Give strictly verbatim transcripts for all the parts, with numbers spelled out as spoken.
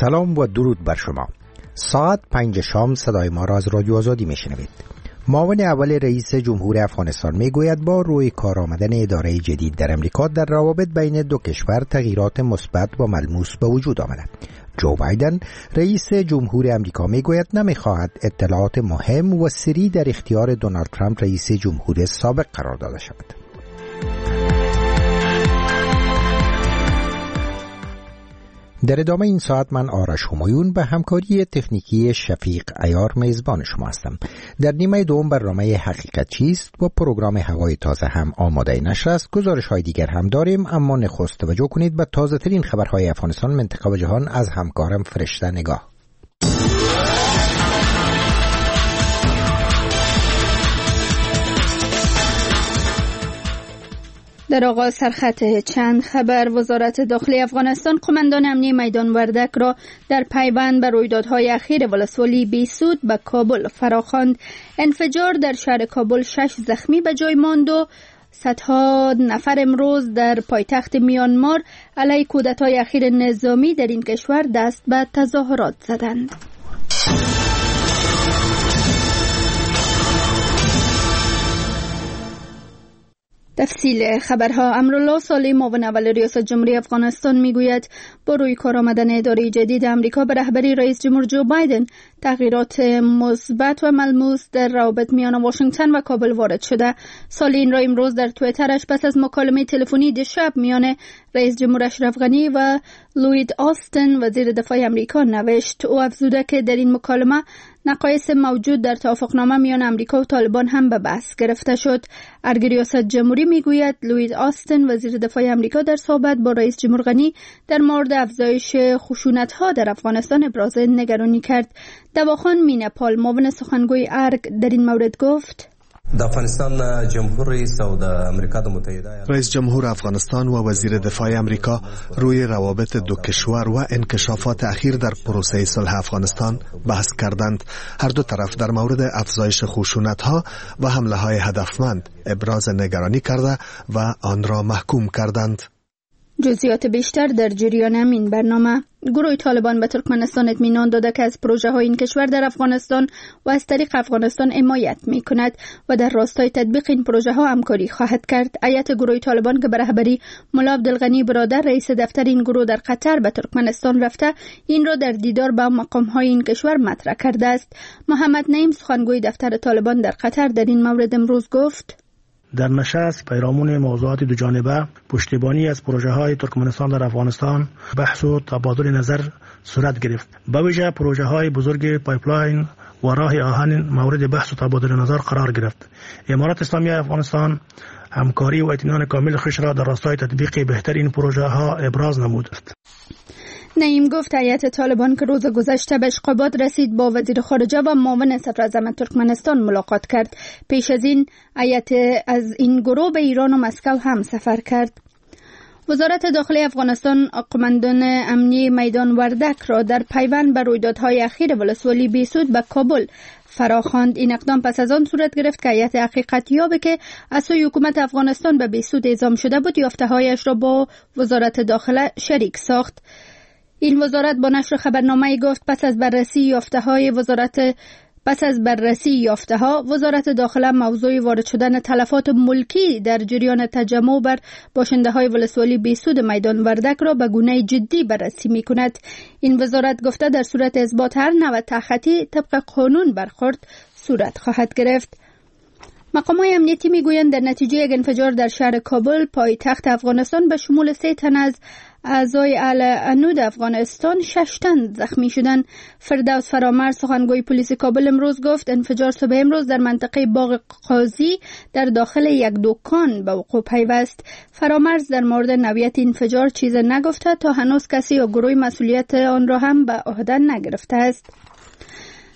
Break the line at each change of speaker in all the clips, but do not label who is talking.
سلام و درود بر شما. ساعت پنج شام صدای ما را از رادیو آزادی میشنوید. معاون اول رئیس جمهور افغانستان میگوید با روی کار آمدن اداره جدید در امریکا در روابط بین دو کشور تغییرات مثبت و ملموس به وجود آمده. جو بایدن رئیس جمهور امریکا میگوید نمیخواهد اطلاعات مهم و سری در اختیار دونالد ترامپ رئیس جمهور سابق قرار داده شود. در ادامه این ساعت من آرش همایون به همکاری تکنیکی شفیق عیار میزبان شما هستم. در نیمه دوم برنامه حقیقت چیست و پروگرام هوای تازه هم آماده نشر است. گزارش های دیگر هم داریم، اما نخست توجه کنید به تازه ترین خبرهای افغانستان، منطقه و جهان از همکارم فرشته نگاه.
در آغاز سرخط چند خبر. وزارت داخلی افغانستان قماندان امنی میدان وردک را در پیوند به رویدادهای اخیر ولسوالی بیسود به کابل فراخواند. انفجار در شهر کابل شش زخمی به جای ماند و صدها نفر امروز در پایتخت میانمار علیه کودتای اخیر نظامی در این کشور دست به تظاهرات زدند. تفصیل خبرها. امرالله صالح معاون اول ریاست جمهوری افغانستان میگوید با روی کار آمدن اداره جدید امریکا به رهبری رئیس جمهور جو بایدن تغییرات مثبت و ملموس در روابط میان واشنگتن و کابل وارد شده. صالح این را امروز در توییترش پس از مکالمه تلفنی دیشب میان رئیس جمهور اشرف غنی و لوید آستن وزیر دفاع امریکا نوشت. او افزوده که در این مکالمه نقایص موجود در توافقنامه میان امریکا و طالبان هم به بحث گرفته شد. ارگ ریاست جمهوری میگوید لوید آستن وزیر دفاع امریکا در صحبت با رئیس جمهور غنی در مورد افزایش خشونت‌ها در افغانستان ابراز نگرانی کرد. دواخان مینپال معاون سخنگوی ارگ در این مورد گفت:
د افغانستان جمهور رئیس او د امریکا د متحده
رئیس جمهور افغانستان و وزیر دفاع امریکا روی روابط دو کشور و انکشافات اخیر در پروسه صلح افغانستان بحث کردند. هر دو طرف در مورد افزایش خشونت‌ها و حمله‌های هدفمند ابراز نگرانی کرده و آن را محکوم کردند.
جزئیات بیشتر در جریان همین برنامه. گروه طالبان به ترکمنستان اطمینان داده که از پروژه های این کشور در افغانستان و از طریق افغانستان حمایت می کند و در راستای تطبیق این پروژه ها همکاری خواهد کرد. هیئت گروه طالبان که به رهبری ملا عبدالغنی برادر رئیس دفتر این گروه در قطر به ترکمنستان رفته، این را در دیدار با مقام های این کشور مطرح کرده است. محمد نعیم سخنگوی دفتر طالبان در قطر در این مورد امروز گفت:
در نشست پیرامون موضوعات دو جانبه پشتیبانی از پروژه های ترکمنستان در افغانستان بحث و تبادل نظر صورت گرفت. به ویژه پروژه های بزرگ پایپلاین و راه آهن مورد بحث و تبادل نظر قرار گرفت. امارات اسلامی افغانستان همکاری و اطمینان کامل خویش را در راستای تطبیق بهتر این پروژه ها ابراز نمود.
نعیم گفت هیئت طالبان که روز گذشته به اشقاباد رسید با وزیر خارجه و معاون صدراعظم ترکمنستان ملاقات کرد. پیش از این هیئت از این گروه به ایران و مسکو هم سفر کرد. وزارت داخلی افغانستان قماندان امنی میدان وردک را در پیوند به رویدادهای اخیر ولسوالی بیسود به کابل فراخواند. این اقدام پس از آن صورت گرفت که هیئت حقیقت یابه که از سوی حکومت افغانستان به بیسود اعزام شده بود یافته‌هایش را با وزارت داخله شریک ساخت. این وزارت با نشر خبرنامه گفت پس از بررسی یافته‌های وزارت پس از بررسی یافته‌ها وزارت داخله موضوع وارد شدن تلفات ملکی در جریان تجمع بر باشنده‌های ولسوالی بیسود میدان وردک را به گونه جدی بررسی می‌کند. این وزارت گفته در صورت اثبات هر نوع تخطی طبق قانون برخورد صورت خواهد گرفت. مقام‌های امنیتی می‌گویند در نتیجه یک انفجار در شهر کابل پایتخت افغانستان به شمول سه تن از اعضای اهل عنود افغانستان شش تن زخمی شدند. فردوس فرامرز سخنگوی پلیس کابل امروز گفت انفجار صبح امروز در منطقه باغ قاضی در داخل یک دکان به وقوع پیوست. فرامرز در مورد نوعیت انفجار چیز نگفته تا هنوز کسی یا گروه مسئولیت آن را هم به عهده نگرفته است.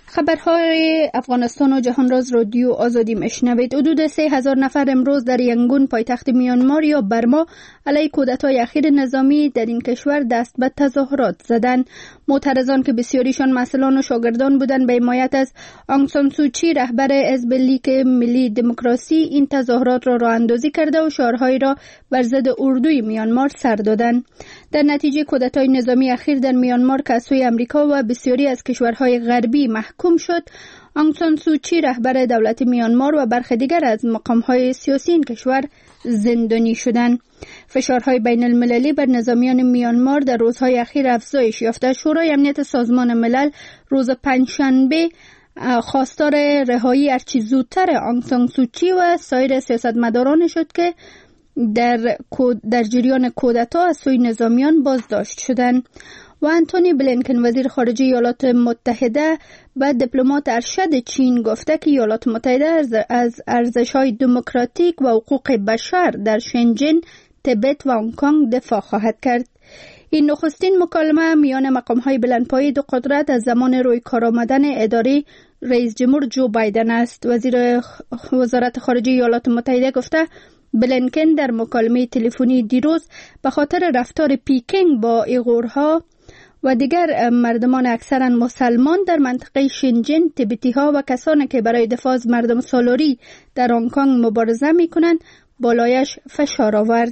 خبرهای افغانستان و جهانراز رادیو آزادی مشنوید. حدود سه هزار نفر امروز در ینگون پایتخت میانمار یا برما علیه کودتای اخیر نظامی در این کشور دست به تظاهرات زدند. معترضان که بسیاریشان مسئولان و شاگردان بودند به حمایت از آنگ سان سوچی رهبر حزب لیگ ملی دموکراسی این تظاهرات را راه اندازی کرده و شعارهایی را بر ضد اردوی میانمار سر دادند. در نتیجه کودتای نظامی اخیر در میانمار که از سوی امریکا و بسیاری از کشورهای غربی محکوم شد، آنگ سان سوچی رهبر دولت میانمار و برخی دیگر از مقامهای سیاسی این کشور زندانی شدند. فشارهای بین المللی بر نظامیان میانمار در روزهای اخیر افزایش یافته. شورای امنیت سازمان ملل روز پنجشنبه خواستار رهایی هرچی زودتر آنگ سان سوچی و سایر سیاستمداران شد که در در جریان کودتا از سوی نظامیان بازداشت شدند. و انتونی بلینکن وزیر خارجه ایالات متحده به دیپلمات ارشد چین گفته که ایالات متحده از ارزش‌های دموکراتیک و حقوق بشر در شنجن، تبت و هنگ کنگ دفاع خواهد کرد. این نخستین مکالمه میان مقام‌های بلندپایه دو قدرت از زمان روی کار آمدن اداره رئیس جمهور جو بایدن است. وزیر وزارت خارجه ایالات متحده گفته بلینکن در مکالمه تلفنی دیروز به خاطر رفتار پیکینگ با ایغورها و دیگر مردمان اکثرا مسلمان در منطقه شنجن، تبتی ها و کسانی که برای دفاع از مردم سالاری در هنگ کنگ مبارزه می کنند بالایش فشار آورد.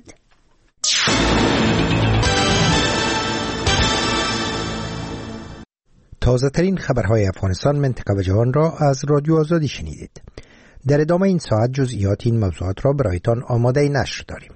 تازه ترین خبرهای افغانستان، منطقه و جهان را از رادیو آزادی شنیدید. در ادامه این ساعت جزئیات این موضوعات را برایتان آماده نشر داریم.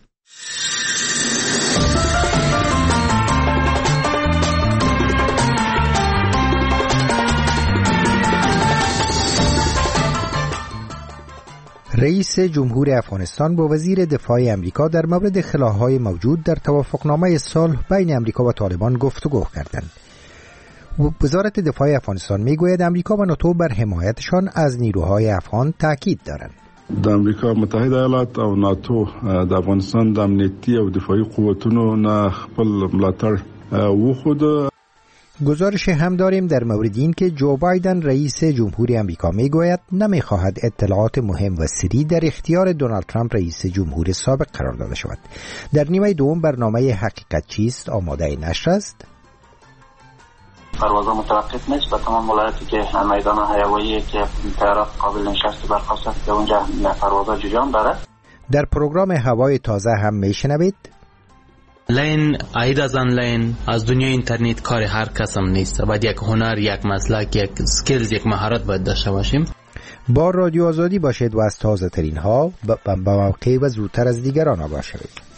رئیس جمهور افغانستان با وزیر دفاع امریکا در مورد خلاهای موجود در توافقنامه صلح بین امریکا و طالبان گفتگو کردند. وزارت دفاع افغانستان میگوید امریکا و ناتو بر حمایتشان از نیروهای افغان تاکید دارند.
د امریکا متحده ایالات او ناتو د افغانستان د امنیتي او دفاعي قوتونو نه خپل ملاتړ وښود.
گزارش هم داریم در مورد این که جو بایدن رئیس جمهوری امریکا میگوید نمیخواهد اطلاعات مهم و سری در اختیار دونالد ترامپ رئیس جمهور سابق قرار داده شود. در نیمه دوم برنامه حقیقت چیست آماده نشر است.
پروازها متوقف نیست و تمام ولایتی که میدان هوایی که طیارات قابل نشست برخاست است که اونجا پروازها جریان داره.
در پروگرام هوای تازه هم میشنوید
لین عید از آن لین از دنیای اینترنت کار هر کس هم نیست. باید یک هنر، یک مسلک، یک سکیلز، یک مهارت باید داشته باشیم.
با رادیو آزادی باشید و از تازه ترین ها با موقع و زودتر از دیگران آگاه شوید.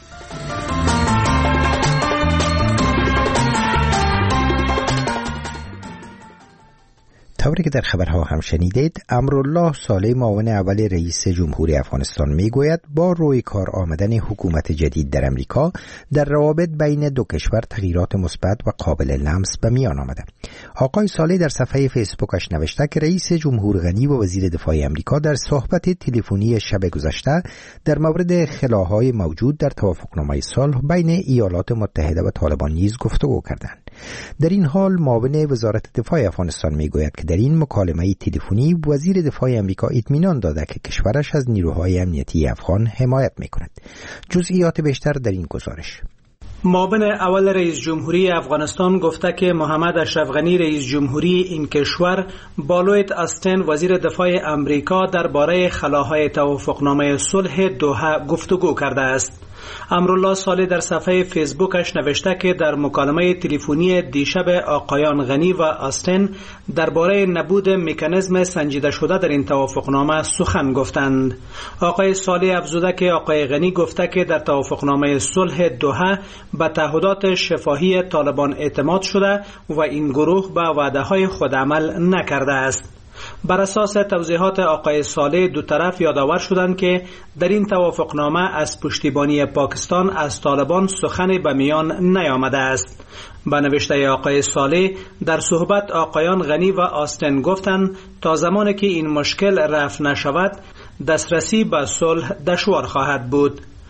طوری که در خبرها هم شنیدید، امرالله صالح معاون اول رئیس جمهوری افغانستان میگوید با روی کار آمدن حکومت جدید در امریکا در روابط بین دو کشور تغییرات مثبت و قابل لمس به میان آمده. آقای صالح در صفحه فیسبوکش نوشته که رئیس جمهور غنی و وزیر دفاع امریکا در صحبت تلفنی شب گذشته در مورد خلاهای موجود در توافقنامه صلح بین ایالات متحده و طالبان نیز گفتگو کردند. در این حال معاون وزارت دفاع افغانستان میگوید که در این مکالمه تلفنی وزیر دفاع امریکا اطمینان داده که کشورش از نیروهای امنیتی افغان حمایت میکند. جزئیات بیشتر در این گزارش.
معاون اول رئیس جمهوری افغانستان گفته که محمد اشرف غنی رئیس جمهوری این کشور با لوید آستین وزیر دفاع امریکا درباره خلاهای توافقنامه صلح دوحه گفتگو کرده است. امرالله صالح در صفحه فیسبوکش نوشته که در مکالمه تلفنی دیشب آقایان غنی و آستین درباره نبود مکانیزم سنجیده شده در این توافقنامه سخن گفتند. آقای صالح افزوده که آقای غنی گفته که در توافقنامه صلح دوحه به تعهدات شفاهی طالبان اعتماد شده و این گروه به وعده‌های خود عمل نکرده است. بر اساس توضیحات آقای صالح دو طرف یادآور شدند که در این توافقنامه از پشتیبانی پاکستان از طالبان سخن به میان نیامده است. با نوشته آقای صالح در صحبت آقایان غنی و آستین گفتند تا زمانی که این مشکل رفع نشود دسترسی به صلح دشوار خواهد بود.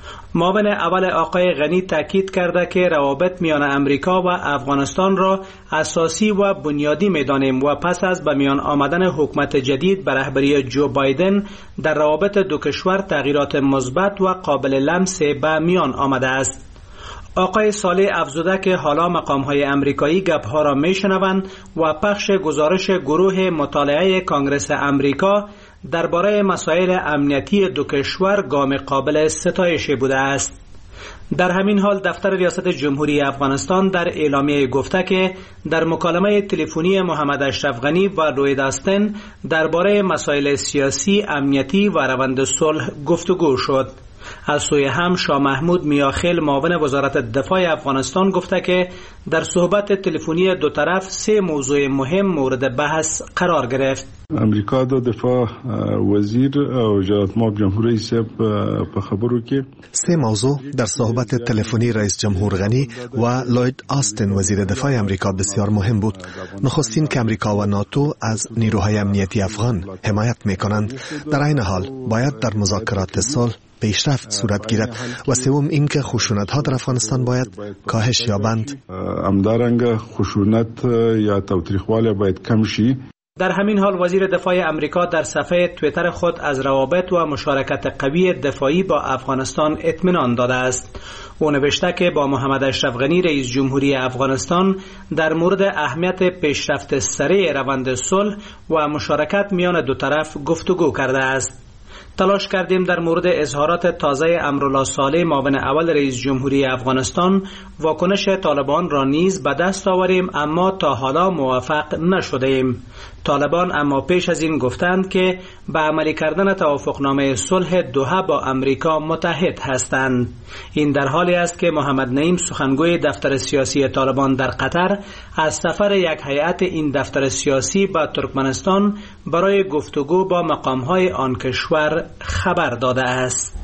معاون اول آقای غنی تاکید کرده که روابط میان امریکا و افغانستان را اساسی و بنیادی می‌دانیم و پس از به میان آمدن حکومت جدید به رهبری جو بایدن در روابط دو کشور تغییرات مثبت و قابل لمس به میان آمده است. آقای صالح افزوده که حالا مقام‌های امریکایی گپ‌ها را می‌شنوند و پخش گزارش گروه مطالعه کانگرس امریکا درباره مسائل امنیتی دو کشور گام قابل ستایشی بوده است. در همین حال دفتر ریاست جمهوری افغانستان در اعلامیه گفته که در مکالمه تلفنی محمد اشرف غنی و لوید آستن درباره مسائل سیاسی، امنیتی و روند صلح گفتگو شد. از سوی هم شاه محمود میاخیل معاون وزارت دفاع افغانستان گفته که در صحبت تلفنی دو طرف سه موضوع مهم مورد بحث قرار گرفت.
امریکا د دفاع وزیر او جناب ماب جمهوری صاحب په خبرو کې
سه موضوع در صحبت تلفنی رئیس جمهور غنی و لوید آستن وزیر دفاع امریکا بسیار مهم بود. نخستین که امریکا و ناتو از نیروهای امنیتی افغان حمایت میکنند. در این حال باید در مذاکرات صلح پیشرفت صورت گیرد و سوم این که خشونت‌ها در افغانستان باید کاهش یابند.
همدارنگه خشونت یا تاوتریخوالی باید کم شي.
در همین حال وزیر دفاع امریکا در صفحه توییتر خود از روابط و مشارکت قوی دفاعی با افغانستان اطمینان داده است. او نوشته که با محمد اشرف غنی رئیس جمهوری افغانستان در مورد اهمیت پیشرفت سریع روند صلح و مشارکت میان دو طرف گفتگو کرده است. تلاش کردیم در مورد اظهارات تازه امرالله صالح معاون اول رئیس جمهوری افغانستان واکنش طالبان را نیز به دست آوریم، اما تا حالا موفق نشدیم. طالبان اما پیش از این گفتند که به عملی کردن توافقنامه صلح دوحه با امریکا متحد هستند. این در حالی است که محمد نعیم سخنگوی دفتر سیاسی طالبان در قطر از سفر یک هیئت این دفتر سیاسی به ترکمنستان برای گفتگو با مقام‌های آن کشور خبر داده است.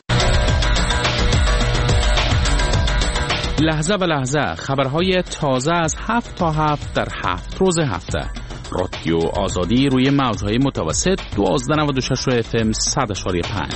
لحظه به لحظه خبرهای تازه از هفت تا هفت در هفت روز هفته. رادیو آزادی روی موجهای متوسط دوازده نود و شش اف ام صد اشاری پنج.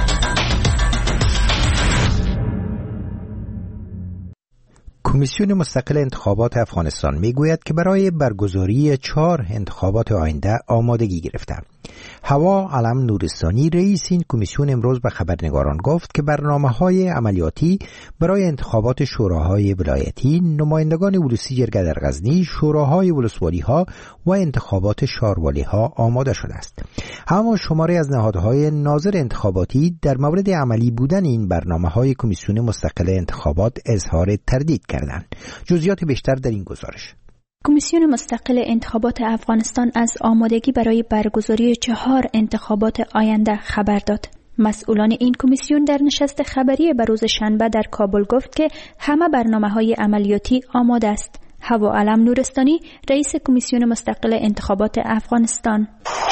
کمیسیون مستقل انتخابات افغانستان میگوید که برای برگزاری چهار انتخابات آینده آمادگی گرفته. هوا علم نورستانی رئیس این کمیسیون امروز به خبرنگاران گفت که برنامه‌های عملیاتی برای انتخابات شوراهای ولایتی، نمایندگان ولسی جرگه در غزنی، شوراهای ولسوالی‌ها و انتخابات شاروالی‌ها آماده شده است. اما شماری از نهادهای ناظر انتخاباتی در مورد عملی بودن این برنامه‌های کمیسیون مستقل انتخابات اظهار تردید کردند. جزئیات بیشتر در این گزارش.
کمیسیون مستقل انتخابات افغانستان از آمادگی برای برگزاری چهار انتخابات آینده خبر داد. مسئولان این کمیسیون در نشست خبری به روز شنبه در کابل گفت که همه برنامه‌های عملیاتی آماده است. هوا علم نورستانی رئیس کمیسیون مستقل انتخابات افغانستان: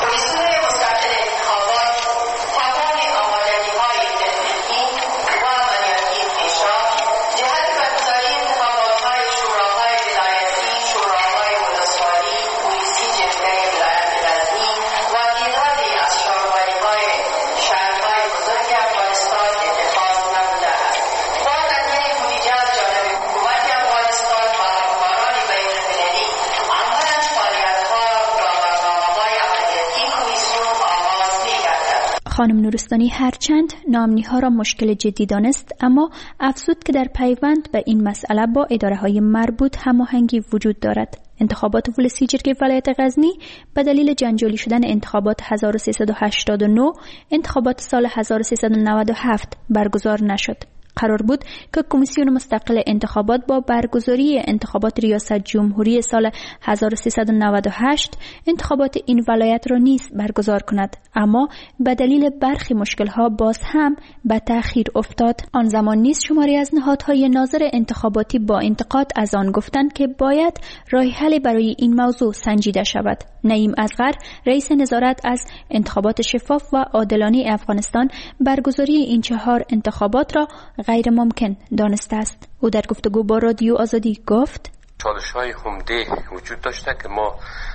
خانم نورستانی هرچند نامنی‌ها را مشکل جدی دانست، اما افزود که در پیوند به این مسئله با اداره‌های مربوط هماهنگی وجود دارد. انتخابات ولسی جرگه ولایت غزنی به دلیل جنجالی شدن انتخابات هزار و سیصد و هشتاد و نه انتخابات سال هزار و سیصد و نود و هفت برگزار نشد. قرار بود که کمیسیون مستقل انتخابات با برگزاری انتخابات ریاست جمهوری سال هزار و سیصد و نود و هشت انتخابات این ولایت را نیز برگزار کند، اما به دلیل برخی مشکل‌ها باز هم به تأخیر افتاد. آن زمان نیز شماری از نهادهای ناظر انتخاباتی با انتقاد از آن گفتند که باید راه حلی برای این موضوع سنجیده شود. نعیم اصغر رئیس نظارت از انتخابات شفاف و عادلانه افغانستان برگزاری این چهار انتخابات را غیر ممکن دانسته است. او در گفتگو با رادیو آزادی گفت:
چالش‌های عمده وجود داشته که ما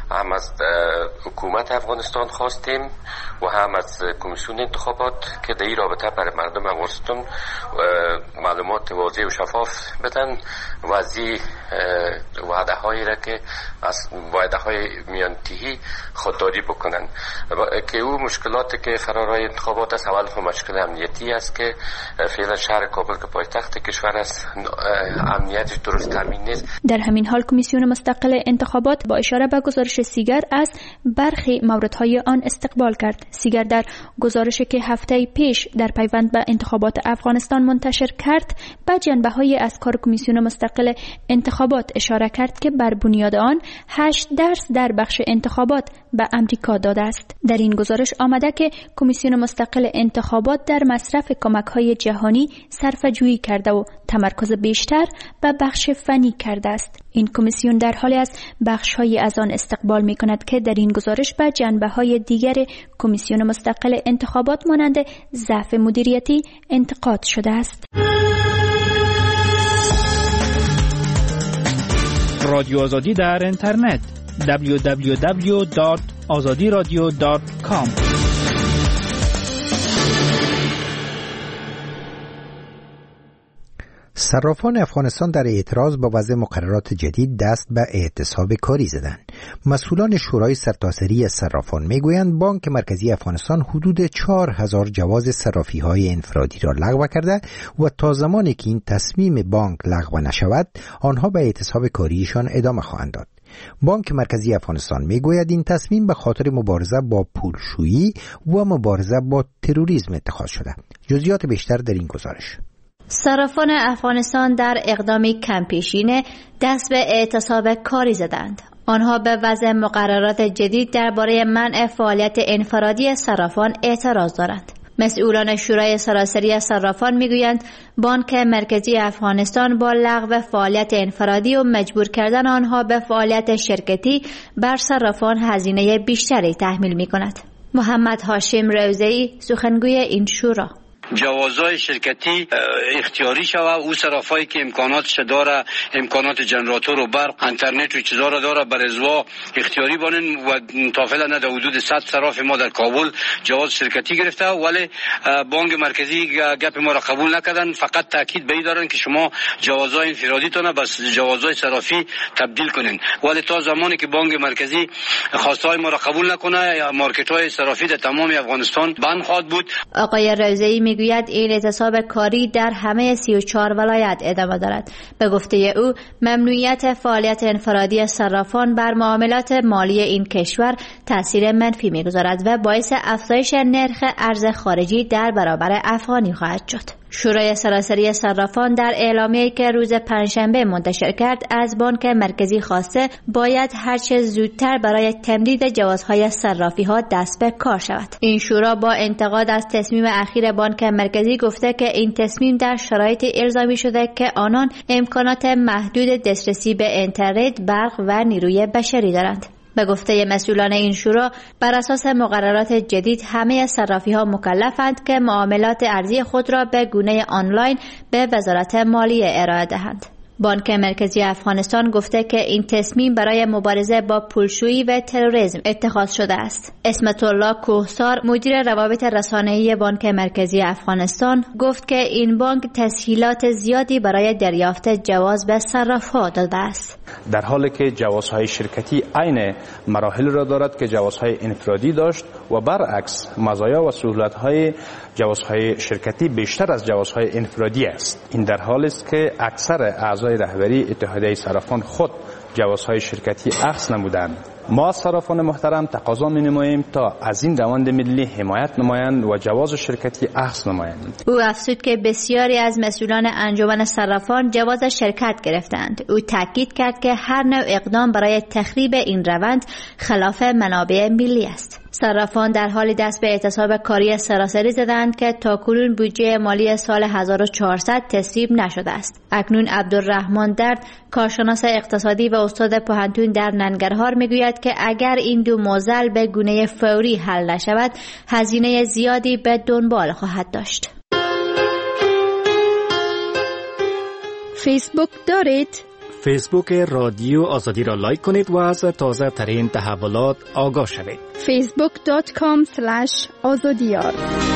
هم از حکومت افغانستان خواستیم و هم از کمیسیون انتخابات که در این رابطه برای مردم افغانستان معلومات واضح و شفاف بدن و از این وعده هایی را که از وعده های میانتهی خودداری بکنن که او مشکلاتی که فرارای انتخابات است. اول خود مشکل امنیتی است که فعلا شهر کابل که پایتخت کشور است امنیتش درست تامین نیست.
در همین حال کمیسیون مستقل انتخابات با اشاره به گزارش سیگر از برخی موردهای آن استقبال کرد. سیگر در گزارشی که هفته پیش در پیوند به انتخابات افغانستان منتشر کرد به جنبه‌های از کار کمیسیون مستقل انتخابات اشاره کرد که بر بنیاد آن هشت درس در بخش انتخابات به امریکا داده است. در این گزارش آمده که کمیسیون مستقل انتخابات در مصرف کمک‌های جهانی صرفه‌جویی کرده و تمرکز بیشتر به بخش فنی کرده است. این کمیسیون در حالی از بخش‌های از آن استقبال می‌کند که در این گزارش به جنبه‌های دیگر کمیسیون مستقل انتخابات مانند ضعف مدیریتی انتقاد شده است.
رادیو آزادی در اینترنت دبلیو دبلیو دبلیو دات آزادی رادیو دات کام.
صرافان افغانستان در اعتراض با وضع مقررات جدید دست به اعتصاب کاری زدند. مسئولان شورای سرتاسری صرافان میگویند بانک مرکزی افغانستان حدود چهار هزار جواز صرافی‌های انفرادی را لغو کرده و تا زمانی که این تصمیم بانک لغو نشود آنها به اعتصاب کاریشان ادامه خواهند داد. بانک مرکزی افغانستان میگوید این تصمیم به خاطر مبارزه با پولشویی و مبارزه با تروریسم اتخاذ شده. جزئیات بیشتر در این گزارش.
صرافان افغانستان در اقدامی کمپیشینه دست به اعتصاب کاری زدند. آنها به وضع مقررات جدید درباره منع فعالیت انفرادی صرافان اعتراض دارند. مسئولان شورای سراسری صرافان میگویند بانک مرکزی افغانستان با لغو فعالیت انفرادی و مجبور کردن آنها به فعالیت شرکتی بر صرافان هزینه بیشتری تحمیل میکند. محمد هاشم روزی سخنگوی این شورا:
جوازهای شرکتی اختیاری شود. او صرافایی که امکاناتش داره، امکانات جنراتور و برق، اینترنت و چیزا را داره، بر ازوا اختیاری بانن و تا فعلا نه حدود صد صراف ما در کابل جواز شرکتی گرفته، ولی بانک مرکزی گپ ما را قبول نکردن. فقط تاکید به این دارن که شما جوازهای انفرادی تونه بس جوازهای صرافی تبدیل کنین، ولی تا زمانی که بانک مرکزی خواستهای ما را قبول نکنه مارکت‌های صرافی در تمام افغانستان بند خواهد بود.
آقای روزی میگوید این اعتصاب کاری در همه سی و چهار ولایت ادامه دارد. به گفته او ممنوعیت فعالیت انفرادی صرافان بر معاملات مالی این کشور تاثیر منفی میگذارد و باعث افزایش نرخ ارز خارجی در برابر افغانی خواهد شد. شورای سراسری صرافان در اعلامیه‌ای که روز پنجشنبه منتشر کرد از بانک مرکزی خواسته باید هرچه زودتر برای تمدید جوازهای صرافی ها دست به کار شود. این شورا با انتقاد از تصمیم اخیر بانک مرکزی گفته که این تصمیم در شرایط الزامی شده که آنان امکانات محدود دسترسی به اینترنت، برق و نیروی بشری دارند. به گفته مسئولان این شورا بر اساس مقررات جدید همه صرافی ها مکلفند که معاملات ارزی خود را به گونه آنلاین به وزارت مالیه ارائه دهند. بانک مرکزی افغانستان گفته که این تصمیم برای مبارزه با پولشویی و تروریسم اتخاذ شده است. اسمت الله کوهسار مدیر روابط رسانه‌ای بانک مرکزی افغانستان گفت که این بانک تسهیلات زیادی برای دریافت جواز به صراف‌ها داده است.
در حالی که جوازهای شرکتی عین مراحل را دارد که جوازهای انفرادی داشت و برعکس مزایا و سهولت‌های جوازهای شرکتی بیشتر از جوازهای انفرادی است. این در حالی است که اکثر اعضای رهبری اتحادیه صرافان خود جوازهای شرکتی اخذ نمودند. ما صرافان محترم تقاضا می‌نماییم تا از این روند ملی حمایت نمایند و جواز شرکتی اخذ نمایند.
او افزود که بسیاری از مسئولان انجمن صرافان جواز شرکت گرفتند. او تاکید کرد که هر نوع اقدام برای تخریب این روند خلاف منابع ملی است. صرافان در حال دست به اعتصاب کاری سراسری زدند که تاکنون بودجه مالی سال هزار و چهارصد تصویب نشده است. اکنون عبدالرحمن درد کارشناس اقتصادی و استاد پوهنتون در ننگرهار میگوید که اگر این دو معضل به گونه فوری حل نشود هزینه زیادی به دنبال خواهد داشت.
فیسبوک دارید؟
فیسبوک رادیو آزادی را لایک کنید و از تازه ترین تحولات آگاه شوید.
فیسبوک دات کام اسلش آزادیار.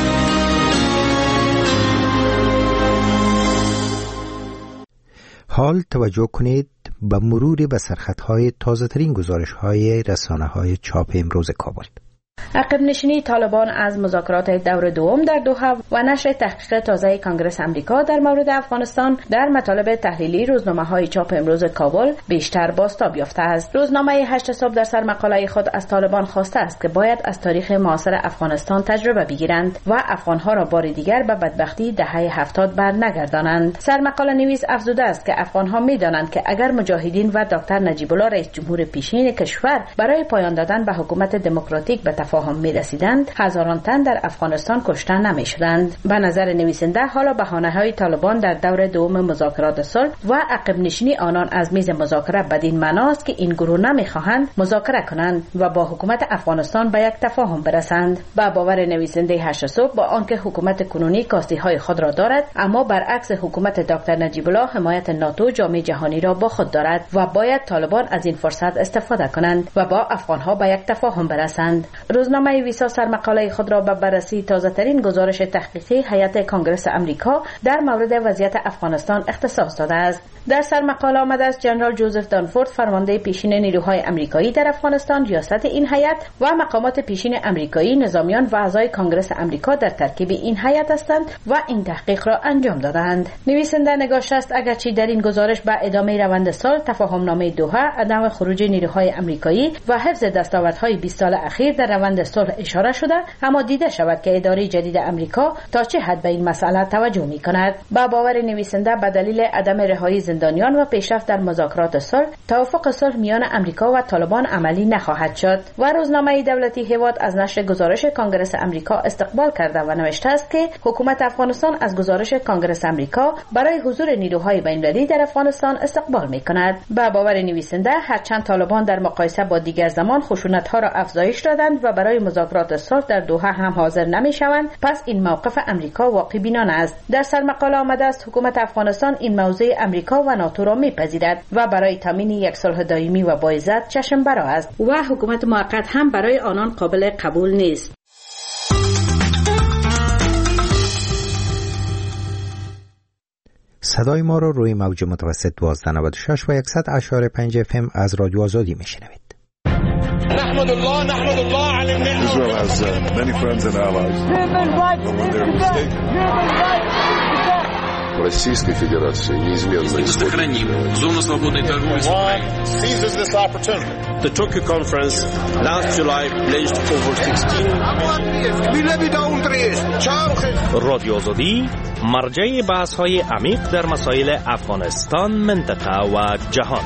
حال توجه کنید به مروری به سرخطهای تازه ترین گزارش های رسانه های چاپ امروز کابل.
عقب نشینی طالبان از مذاکرات دور دوم در دوحه و نشر تحقیق تازه کنگره امریکا در مورد افغانستان در مطالب تحلیلی روزنامه‌های چاپ امروز کابل بیشتر بازتاب یافته است. روزنامه هشت صبح در سرمقاله خود از طالبان خواسته است که باید از تاریخ معاصر افغانستان تجربه بگیرند و افغانها را بار دیگر به بدبختی دهه هفتاد برنگردانند. سرمقاله نویس افزوده است که افغانها می‌دانند که اگر مجاهدین و دکتر نجیب الله رئیس جمهور پیشین کشور برای پایان دادن به حکومت دموکراتیک به تفاهم می‌رسیدند، هزاران تن در افغانستان کشته نمی‌شدند. به نظر نویسنده حالا بهانه‌های طالبان در دور دوم مذاکرات صلح و عقب نشینی آنان از میز مذاکره بدین معناست که این گروه نمی‌خواهند مذاکره کنند و با حکومت افغانستان به یک تفاهم برسند. با باور نویسنده هشت صبح، با آنکه حکومت کنونی کاستی‌های خود را دارد، اما برعکس حکومت دکتر نجیب الله حمایت ناتو جامعه جهانی را با خود دارد و باید طالبان از این فرصت استفاده کنند و با افغان‌ها به یک تفاهم برسند. روزنامه ویسا سرمقاله خود را به بررسی تازه ترین گزارش تحقیقی هیئت کنگره امریکا در مورد وضعیت افغانستان اختصاص داده است. در سرمقاله آمده است جنرال جوزف دانفورد، فرمانده پیشین نیروهای امریکایی در افغانستان، ریاست این هیئت و مقامات پیشین امریکایی، نظامیان و اعضای کنگره امریکا در ترکیب این هیئت هستند و این تحقیق را انجام دادند. نویسنده نگاشته است اگرچه در این گزارش به ادامه روند صلح، تفاهم‌نامه دوحه، عدم خروج نیروهای امریکایی و حفظ دستاوردهای بیست سال اخیر در روند صلح اشاره شده، اما دیده شود که اداره جدید امریکا تا چه حد به این مسئله توجه می‌کند. با باور نویسنده به دلیل عدم رهایی زندانیان و پیشرفت در مذاکرات صلح، توافق صلح میان امریکا و طالبان عملی نخواهد شد. و روزنامه دولتی هیواد از نشر گزارش کنگره امریکا استقبال کرده و نوشته است که حکومت افغانستان از گزارش کنگره امریکا برای حضور نیروهای بین‌المللی در افغانستان استقبال می‌کند. با باور نویسنده هرچند طالبان در مقایسه با دیگر زمان خشونت‌ها را افزایش دادند و برای مذاکرات صلح در دوحه هم حاضر نمی‌شوند، پس این موقف امریکا واقع بینانه است. در سرمقاله آمده است حکومت افغانستان این موضع امریکا و ناتو را می‌پذیرد و برای تامین یک صلح دائمی و باعزت چشم برا است و حکومت موقت هم برای آنان قابل قبول نیست.
صدای ما را روی موج متوسط دوازده نود و شش و صد و اشاره پنج اف ام از رادیو آزادی میشنوید.
نحمد الله نحمد الله على النعمة. Israel has uh, many friends and allies. When they're mistaken.
Российской Федерации неизменно
сохраним зону свободной торговли с Украиной.
Seizes this opportunity. The Tokyo conference last July pledged over sixteen.
رادیو آزادی مرجع بحث‌های عمیق در مسائل افغانستان، منطقه و جهان.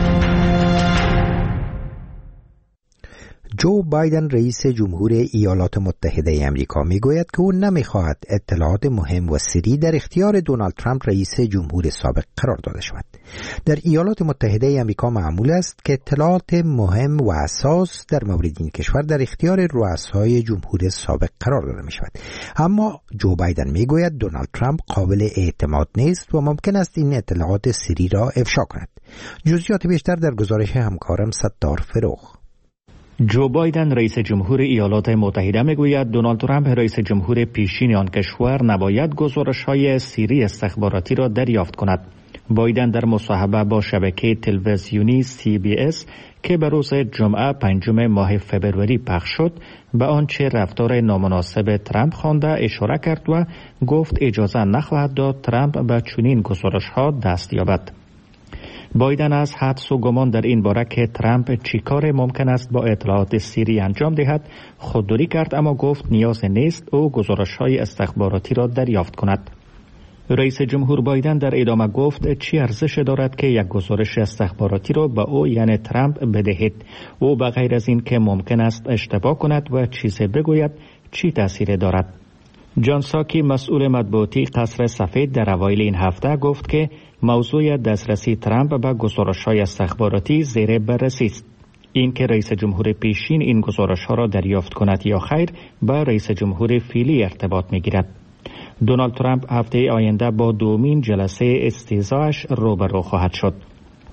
جو بایدن رئیس جمهور ایالات متحده آمریکا میگوید که او نمیخواهد اطلاعات مهم و سری در اختیار دونالد ترامپ رئیس جمهور سابق قرار داده شود. در ایالات متحده آمریکا معمول است که اطلاعات مهم و اساس در مورد این کشور در اختیار رؤسای جمهور سابق قرار داده می شود. اما جو بایدن میگوید دونالد ترامپ قابل اعتماد نیست و ممکن است این اطلاعات سری را افشا کند. جزئیات بیشتر در گزارش همکارم ستار فروخ.
جو بایدن رئیس جمهور ایالات متحده میگوید دونالد ترامپ رئیس جمهور پیشین آن کشور نباید گزارش‌های سری استخباراتی را دریافت کند. بایدن در مصاحبه با شبکه تلویزیونی سی بی اس که به روز جمعه پنجم ماه فبروری پخش شد به آنچه رفتار نامناسب ترامپ خوانده اشاره کرد و گفت اجازه نخواهد داد ترامپ به چنین گزارش‌ها دست یابد. بایدن از حدس و گمان در این باره که ترامپ چیکار ممکن است با اطلاعات سری انجام دهد خودداری کرد، اما گفت نیاز نیست او گزارش‌های استخباراتی را دریافت کند. رئیس جمهور بایدن در ادامه گفت چی ارزش دارد که یک گزارش استخباراتی را به او یعنی ترامپ بدهید؟ او به غیر از این که ممکن است اشتباه کند و چیزی بگوید چی تأثیر دارد؟ جان ساکی مسئول مطبوعاتی قصر سفید در اوایل این هفته گفت که موضوع دسترسی ترامپ به گزارش‌های استخباراتی زیر بررسی است. این که رئیس جمهور پیشین این گزارش‌ها را دریافت کند یا خیر با رئیس جمهور فعلی ارتباط می‌گیرد. دونالد ترامپ هفته آینده با دومین جلسه استیضاحش روبرو خواهد شد.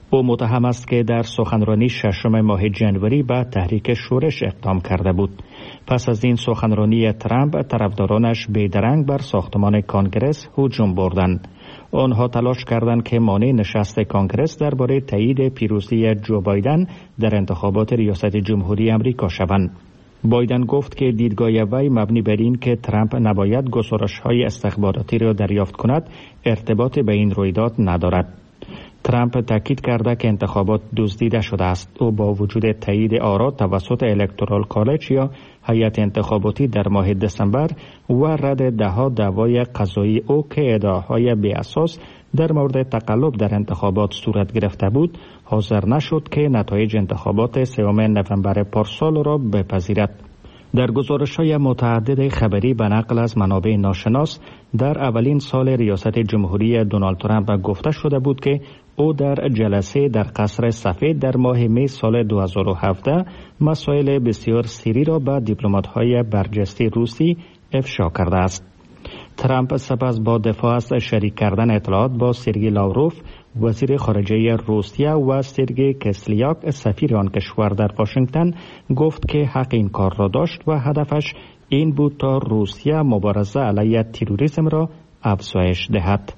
او متهم است که در سخنرانی ششم ماه جنوری به تحریک شورش اقدام کرده بود. پس از این سخنرانی ترامپ، طرفدارانش بیدرنگ بر ساختمان کانگرس هجوم بردند. آنها تلاش کردند که مانع نشست کانگرس درباره تایید پیروزی جو بایدن در انتخابات ریاست جمهوری آمریکا شوند. بایدن گفت که دیدگاه وی مبنی بر این که ترامپ نباید گزارش‌های استخباراتی را دریافت کند، ارتباط به این رویداد ندارد. ترامپ تاکید کرده که انتخابات دزدیده شده است. او با وجود تایید آرا توسط الکترال کالج یا هیئت انتخاباتی در ماه دسامبر و رد دهها دعوای قضایی او که ادعاهای بی اساس در مورد تقلب در انتخابات صورت گرفته بود، حاضر نشد که نتایج انتخابات سوم نوامبر پارسال را بپذیرد. در گزارش‌های متعدد خبری به نقل از منابع ناشناس، در اولین سال ریاست جمهوری دونالد ترامپ گفته شده بود که او در جلسه در قصر سفید در ماه می سال دو هزار و هفده مسائل بسیار سری را به دیپلمات‌های برجسته روسی افشا کرده است. ترامپ سپس با دفاع از شریک کردن اطلاعات با سرگئی لاوروف وزیر خارجه روسیه و سرگئی کسلیاک سفیر آن کشور در واشنگتن گفت که حق این کار را داشت و هدفش این بود تا روسیه مبارزه علیه تروریسم را افزایش دهد.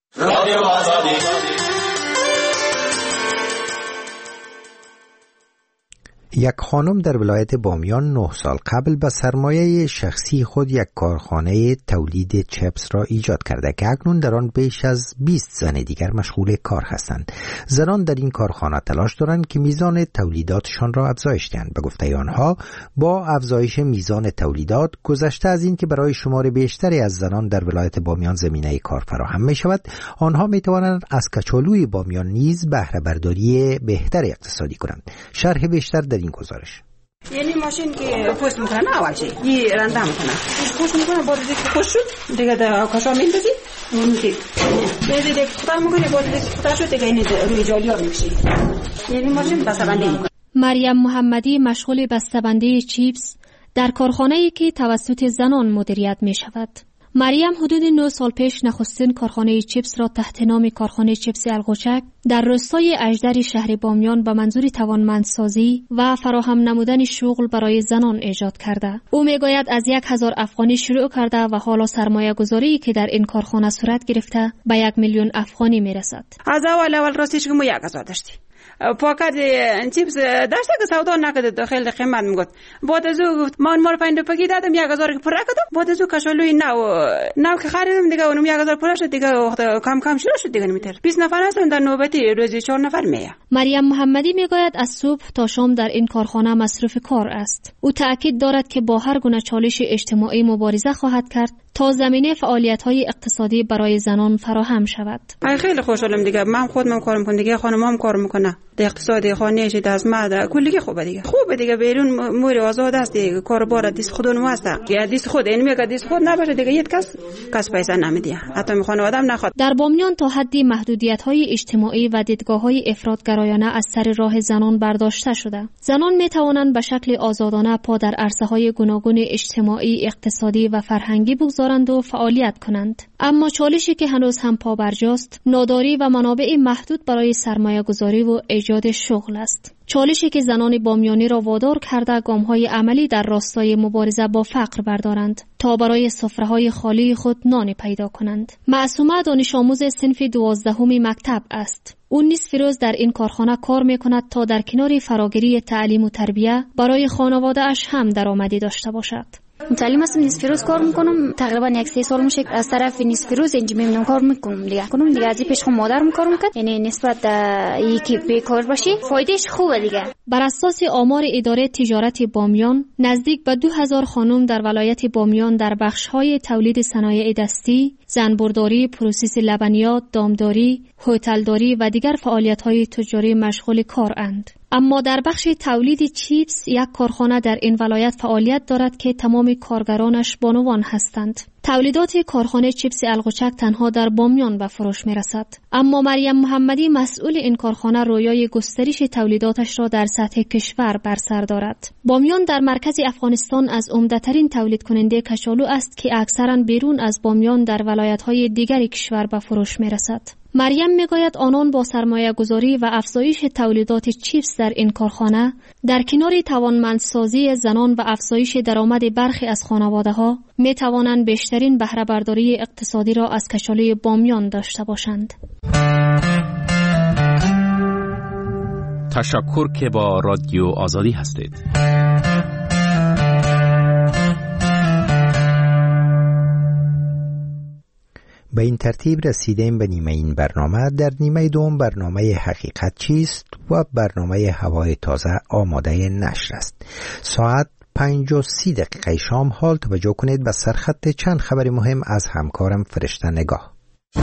یک خانم در ولایت بامیان نه سال قبل به سرمایه شخصی خود یک کارخانه تولید چپس را ایجاد کرده که اکنون در آن بیش از بیست زن دیگر مشغول کار هستند. زنان در این کارخانه تلاش دارند که میزان تولیداتشان را افزایش دهند. به گفته آنها با افزایش میزان تولیدات، گذشته از این که برای شمار بیشتری از زنان در ولایت بامیان زمینه کار فراهم می شود، آنها می توانند از کچالوی بامیان نیز بهره برداری بهتر اقتصادی کنند. شرح بیشتر در این گزارش.
یعنی ماشین که پوست میکنه اول چی یه رنده میکنه پوست میکنه بعد دیگه خوش شد دیگه در کاشا میندازی اون دیگه دیگه خطا میکنه بعد دیگه خطا شد دیگه این روی جالیا میکشی. یعنی ماشین بسته‌بندی میکنه.
مریم محمدی مشغول بسته‌بندی چیپس در کارخانه‌ای که توسط زنان مدیریت میشود. مریم حدود نه سال پیش نخستین کارخانه چیپس را تحت نام کارخانه چیپس القوچک در روستای اژدر شهر بامیان به منظور توانمندسازی و فراهم نمودن شغل برای زنان ایجاد کرده. او میگوید از یک هزار افغانی شروع کرده و حالا سرمایه گذاری که در این کارخانه صورت گرفته به یک میلیون افغانی میرسد.
از اول اول راستش که ما یک هزار داشتیم. پاکت چیپس داشته که سودا نکرده داخل قیمت میگفت. بعد از او گفت من مار پنج پاکی دادم یک هزار که پر کردم. بعد از او کشالوی نو نو که خریدم دیگه اونم یک هزار پر شد دیگه وقت کم کم شروع شد دیگه میتر. بیست نفر هستن در نوبتی روزی چهار نفر میه.
مریم محمدی میگوید از صبح تا شام در این کارخانه مصروف کار است. او تاکید دارد که با هر گونه چالش اجتماعی مبارزه خواهد کرد تا زمینه فعالیت‌های اقتصادی برای زنان فراهم شود.
ای خیلی خوشحالم دیگه. من خودم کار میکنم دیگه خانمام کار میکنه. در اقتصاد خانه‌اش دست ماده کلی خوبه دیگه. خوبه دیگه بیرون مور آزاد است دیگه. کار بار دست خودمون واسه. یا دست خود این میگه دست خود نباشه دیگه یک کس کس پیسه نمیده. حتی می خانواده هم نخواد.
در بامیان تا حدی محدودیت‌های اجتماعی و دیدگاه‌های افراط‌گرایانه از سر راه زنان برداشته شده. زنان می توانند به شکل آزادانه پا در عرصه‌های گوناگون اجتماعی، اقتصادی و فرهنگی بگذارند و فعالیت کنند. اما چالشی که هنوز هم پابرجاست، ناداری و منابع محدود برای سرمایه‌گذاری و ایجاد شغل است. چالشی که زنان بامیانی را وادار کرده گام‌های عملی در راستای مبارزه با فقر بردارند تا برای سفره‌های خالی خود نان پیدا کنند. معصومه دانش آموز صنف دوازدهمی مکتب است. او نیز فیروز در این کارخانه کار می‌کند تا در کنار فراگیری تعلیم و تربیت برای خانواده‌اش هم درآمدی داشته باشد.
تعلیم هستم نیست فیروز کار میکنم تقریبا یک سه سال میشه از طرف نیست فیروز اینجا میمونم کار میکنم دیگه کنم دیگه از پیش خود مادرم کار میکرد یعنی نسبت یکی بیکار باشی فایدهش خوبه دیگه.
بر اساس آمار اداره تجارت بامیان نزدیک به دو هزار خانم در ولایت بامیان در بخش‌های تولید صنایع دستی، زنبورداری، پروسس لبنیات، دامداری، هتلداری و دیگر فعالیت‌های تجاری مشغول کارند. اما در بخش تولید چیپس یک کارخانه در این ولایت فعالیت دارد که تمام کارگرانش بانوان هستند. تولیدات کارخانه چیپس القوچک تنها در بامیان به فروش می رسد. اما مریم محمدی مسئول این کارخانه رویای گسترش تولیداتش را در سطح کشور بر سر دارد. بامیان در مرکز افغانستان از عمده‌ترین تولید کننده کچالو است که اکثرا بیرون از بامیان در ولایت‌های دیگر کشور به فروش می رسد. مریم میگوید آنان با سرمایه گذاری و افزایش تولیدات چیپس در این کارخانه در کنار توانمندسازی زنان و افزایش درآمد برخی از خانواده ها می توانند بیشترین بهره برداری اقتصادی را از کشاله بامیان داشته باشند.
تشکر که با رادیو آزادی هستید.
به این ترتیب رسیدیم به نیمه این برنامه. در نیمه دوم برنامه حقیقت چیست و برنامه هوای تازه آماده نشر است. ساعت پنج و سی دقیقه شام حال توجه کنید به سرخط چند خبر مهم از همکارم فرشته نگاه.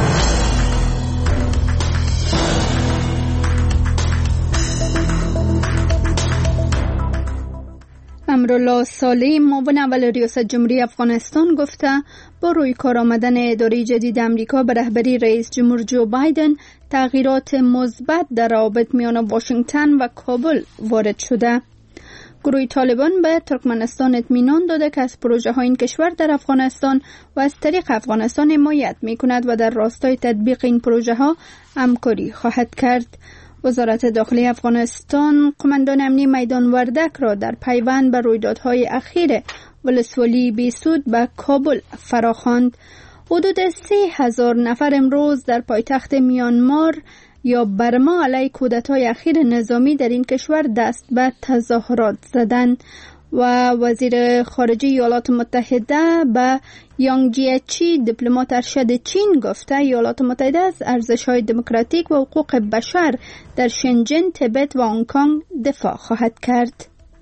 امرالله صالح معاون اول ریاست جمهوری افغانستان گفته با روی کار آمدن اداره جدید امریکا به رهبری رئیس جمهور جو بایدن تغییرات مثبت در روابط میان واشنگتن و کابل وارد شده. گروه طالبان به ترکمنستان اطمینان داده که از پروژه های این کشور در افغانستان و از طریق افغانستان حمایت می کند و در راستای تطبیق این پروژه ها همکاری خواهد کرد. وزارت داخلی افغانستان قماندان امنی میدان وردک را در پیوند به رویدادهای اخیر ولسوالی بیسود به کابل فراخواند. حدود سه هزار نفر امروز در پایتخت میانمار یا برما علیه کودتای اخیر نظامی در این کشور دست به تظاهرات زدند و وزیر خارجه ایالات متحده به یانگ جیچی دیپلمات ارشد چین گفته ایالات متحده از ارزش‌های دموکراتیک و حقوق بشر در شنجن، تبت و هنگ کنگ دفاع خواهد کرد.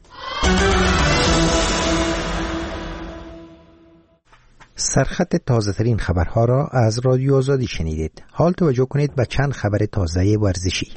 سرخط تازه ترین خبرها را از رادیو آزادی شنیدید. حال توجه کنید به چند خبر تازه ورزشی.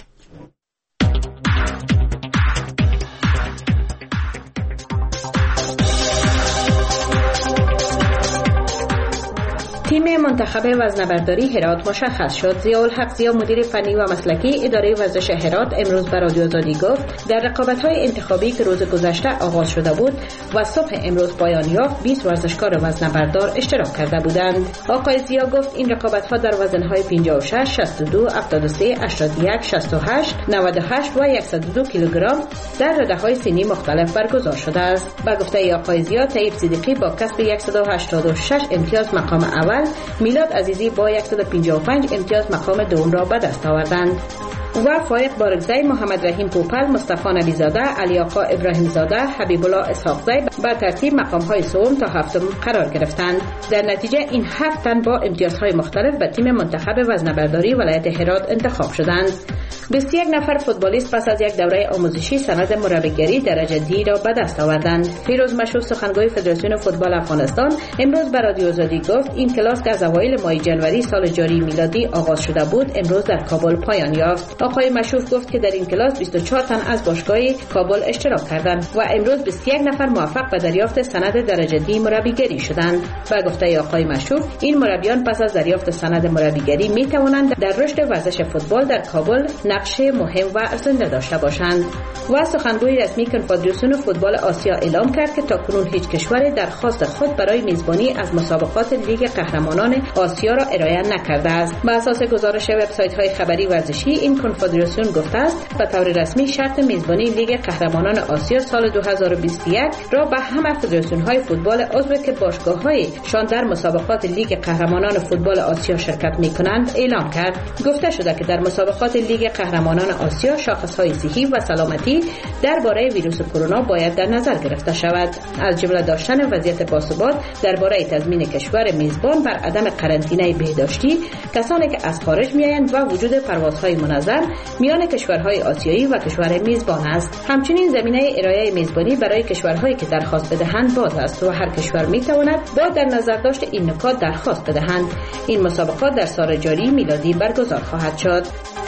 تیم منتخب وزنه‌برداری هرات مشخص شد. ضیاءالحق ضیا مدیر فنی و مسلکی اداره ورزش هرات امروز به رادیو آزادی گفت در رقابت‌های انتخابی که روز گذشته آغاز شده بود و صبح امروز پایان یافت بیست ورزشکار وزنه‌بردار اشتراک کرده بودند. آقای ضیا گفت این رقابت‌ها در وزن‌های پنجاه و شش، شصت و دو، هفتاد و سه، هشتاد و یک، شصت و هشت، نود و هشت و صد و دو کیلوگرم در رده‌های سنی مختلف برگزار شده است. با گفته آقای ضیا طیب صدیقی با کسب صد و هشتاد و شش امتیاز مقام اول، میلاد عزیزی با صد و پنجاه و پنج امتیاز مقام دوم را به دست آوردند. و فایق بارگزی، محمد رحیم پوپل، مصطفی نبیزاده، علی آقا ابراهیم زاده، حبیب الله اسحاقزی به ترتیب مقام های سوم تا هفتم قرار گرفتند. در نتیجه این هفت تن با امتیازهای مختلف به تیم منتخب وزنه‌برداری ولایت هرات انتخاب شدند. بیست و یک نفر فوتبالیست پس از یک دوره آموزشی سند مربیگری درجه دی را به دست آوردند. فیروز مشهور سخنگوی فدراسیون فوتبال افغانستان امروز به رادیو آزادی گفت این کلاس که از اوایل ماه جنوری سال جاری میلادی آغاز شده بود امروز در کابل پایان یافت. آقای مشهور گفت که در این کلاس بیست و چهار تن از باشگاه کابل اشتراک کردند و امروز بیست و یک نفر موفق به دریافت سند درجه دی مربیگری شدند. با گفته آقای مشهور این مربیان پس از دریافت سند مربیگری می توانند در رشد ورزش فوتبال در کابل نقش مهم و زنده داشته باشند. و سخنگوی رسمی کنفدراسیون فوتبال آسیا اعلام کرد که تاکنون هیچ کشوری درخواست خود برای میزبانی از مسابقات لیگ قهرمانان آسیا را ارائه نکرده است. بر اساس گزارش وبسایت‌های خبری ورزشی این کنفدراسیون گفته است به طور رسمی شرط میزبانی لیگ قهرمانان آسیا سال دو هزار و بیست و یک را به همه فدراسیون‌های فوتبال عضو که باشگاه‌هایشان در مسابقات لیگ قهرمانان فوتبال آسیا شرکت می‌کنند اعلام کرد. گفته شده که در مسابقات لیگ قهرمانان آسیا شاخص‌های صحی و سلامتی درباره ویروس کرونا باید در نظر گرفته شود، از جمله داشتن وضعیت باثبات درباره تضمین کشور میزبان بر عدم قرنطینه بهداشتی کسانی که از خارج میآیند و وجود پروازهای منظم میان کشورهای آسیایی و کشور میزبان است. همچنین زمینه ارائه میزبانی برای کشورهایی که درخواست بدهند باز است و هر کشور میتواند با در نظر داشت این نکات درخواست بدهند. این مسابقات در سال جاری میلادی برگزار خواهد شد.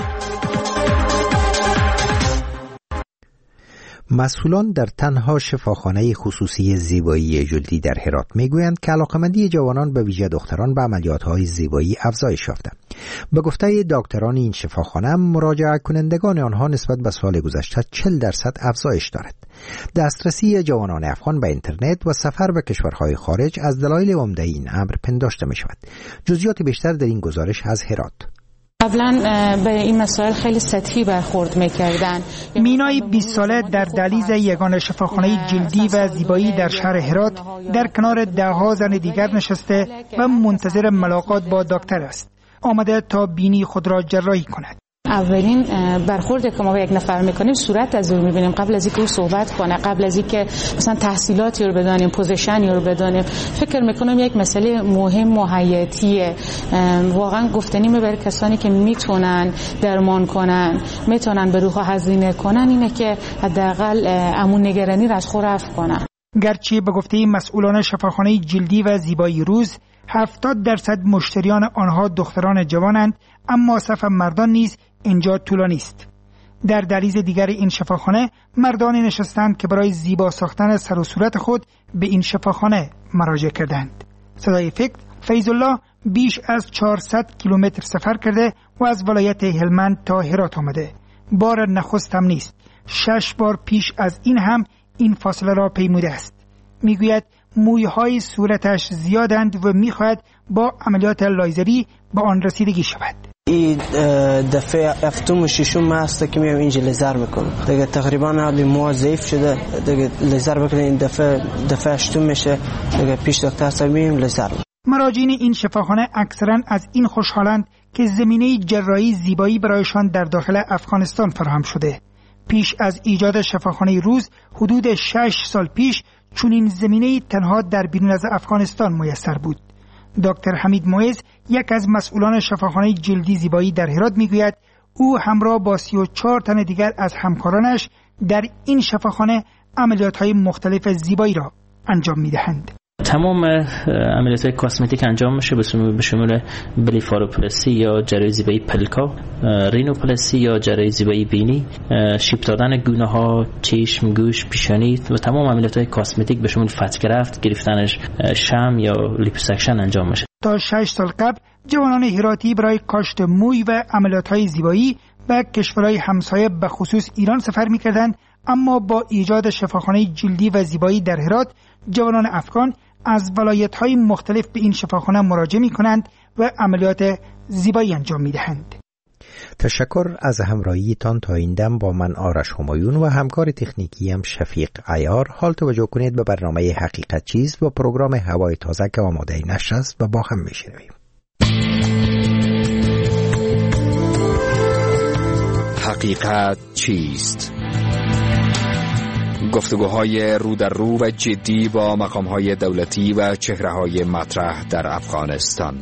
مسئولان در تنها شفاخانه خصوصی زیبایی جلدی در هرات میگویند که علاقمندی جوانان به ویژه دختران به عملیات‌های زیبایی افزایش یافته. به گفته دکتران این شفاخانه مراجعه کنندگان آنها نسبت به سال گذشته چهل درصد افزایش دارد. دسترسی جوانان افغان به اینترنت و سفر به کشورهای خارج از دلایل عمده این امر پنداشته می شود. جزئیات بیشتر در این گزارش از هرات.
قبلا به این مسائل خیلی سطحی برخورد میکردن.
مینای بیست ساله در دهلیز یگانه شفاخانه جلدی و زیبایی در شهر هرات در کنار دهها زن دیگر نشسته و منتظر ملاقات با دکتر است. آمده تا بینی خود را جراحی کند.
اولین برخورد که ما با یک نفر میکنیم صورت از او میبینیم قبل از اینکه او صحبت کنه، قبل از اینکه مثلا تحصیلاتی رو بدانیم، پوزیشنی رو بدانیم. فکر میکنم یک مسئله مهم و حیاتیه، واقعا گفتنی برای کسانی که میتونن درمان کنن، میتونن به روح هزینه کنن، اینه که حداقل امون نگرانی را از خود رفع کنن.
گرچه به گفته مسئولان شفاخانه جلدی و زیبایی روز هفتاد درصد مشتریان آنها دختران جوانند، اما صف مردان نیز اینجا طولانی است. در دهلیز دیگر این شفاخانه مردانی نشستند که برای زیبا ساختن سر و صورت خود به این شفاخانه مراجعه کردند. صدای فکر فیض الله بیش از چهارصد کیلومتر سفر کرده و از ولایت هلمند تا هرات آمده. بار نخست هم نیست. شش بار پیش از این هم این فاصله را پیموده است. میگوید مویهای صورتش زیادند و میخواهد با عملیات لایزری به آن رسیدگی شود.
این دفعه هفتم و ششم هست که میام اینجا لیزر میکنم. دیگه تقریبا حالی مو ضعیف شده، دیگه لیزر بکنه این دفعه دفعه هشتم میشه، دیگه پیش دکتر صاحب میام لیزر.
مراجعین این شفاخانه اکثرا از این خوشحالند که زمینه جراحی زیبایی برایشان در داخل افغانستان فراهم شده. پیش از ایجاد شفاخانه روز حدود شش سال پیش چنین زمینه تنها در بیرون از افغانستان میسر بود. دکتر حمید معز، یک از مسئولان شفاخانه جلدی زیبایی در هرات، میگوید او همراه با سی و چهار تن دیگر از همکارانش در این شفاخانه عملیات‌های مختلف زیبایی را انجام میدهند.
تمام عملیات کاسمتیک انجام میشه به شمول بلیفاروپلاستی یا جراحی زیبایی پلکا، رینوپلاستی یا جراحی زیبایی بینی، شیب دادن گونه ها، چشم، گوش، پیشانی و تمام عملیات کاسمتیک به شمول فتح‌گرفت، گرفتن شم یا لیپوسکشن انجام میشه.
تا شش سال قبل جوانان هراتی برای کاشت موی و عملیات‌های زیبایی به کشورهای همسایه به خصوص ایران سفر می‌کردند، اما با ایجاد شفاخانه جلدی و زیبایی در هرات جوانان افغان از ولایت‌های مختلف به این شفاخانه مراجعه می‌کنند و عملیات زیبایی انجام می‌دهند.
تشکر از همراهیتان تا این دم. با من آرش همایون و همکار تکنیکی هم شفیق عیار. حال توجه کنید به برنامه حقیقت چیست و پروگرام هوای تازه که آماده نشر است و با هم می‌شنویم.
حقیقت چیست؟ گفتگوهای رو در رو و جدی با مقام‌های دولتی و چهره‌های مطرح در افغانستان.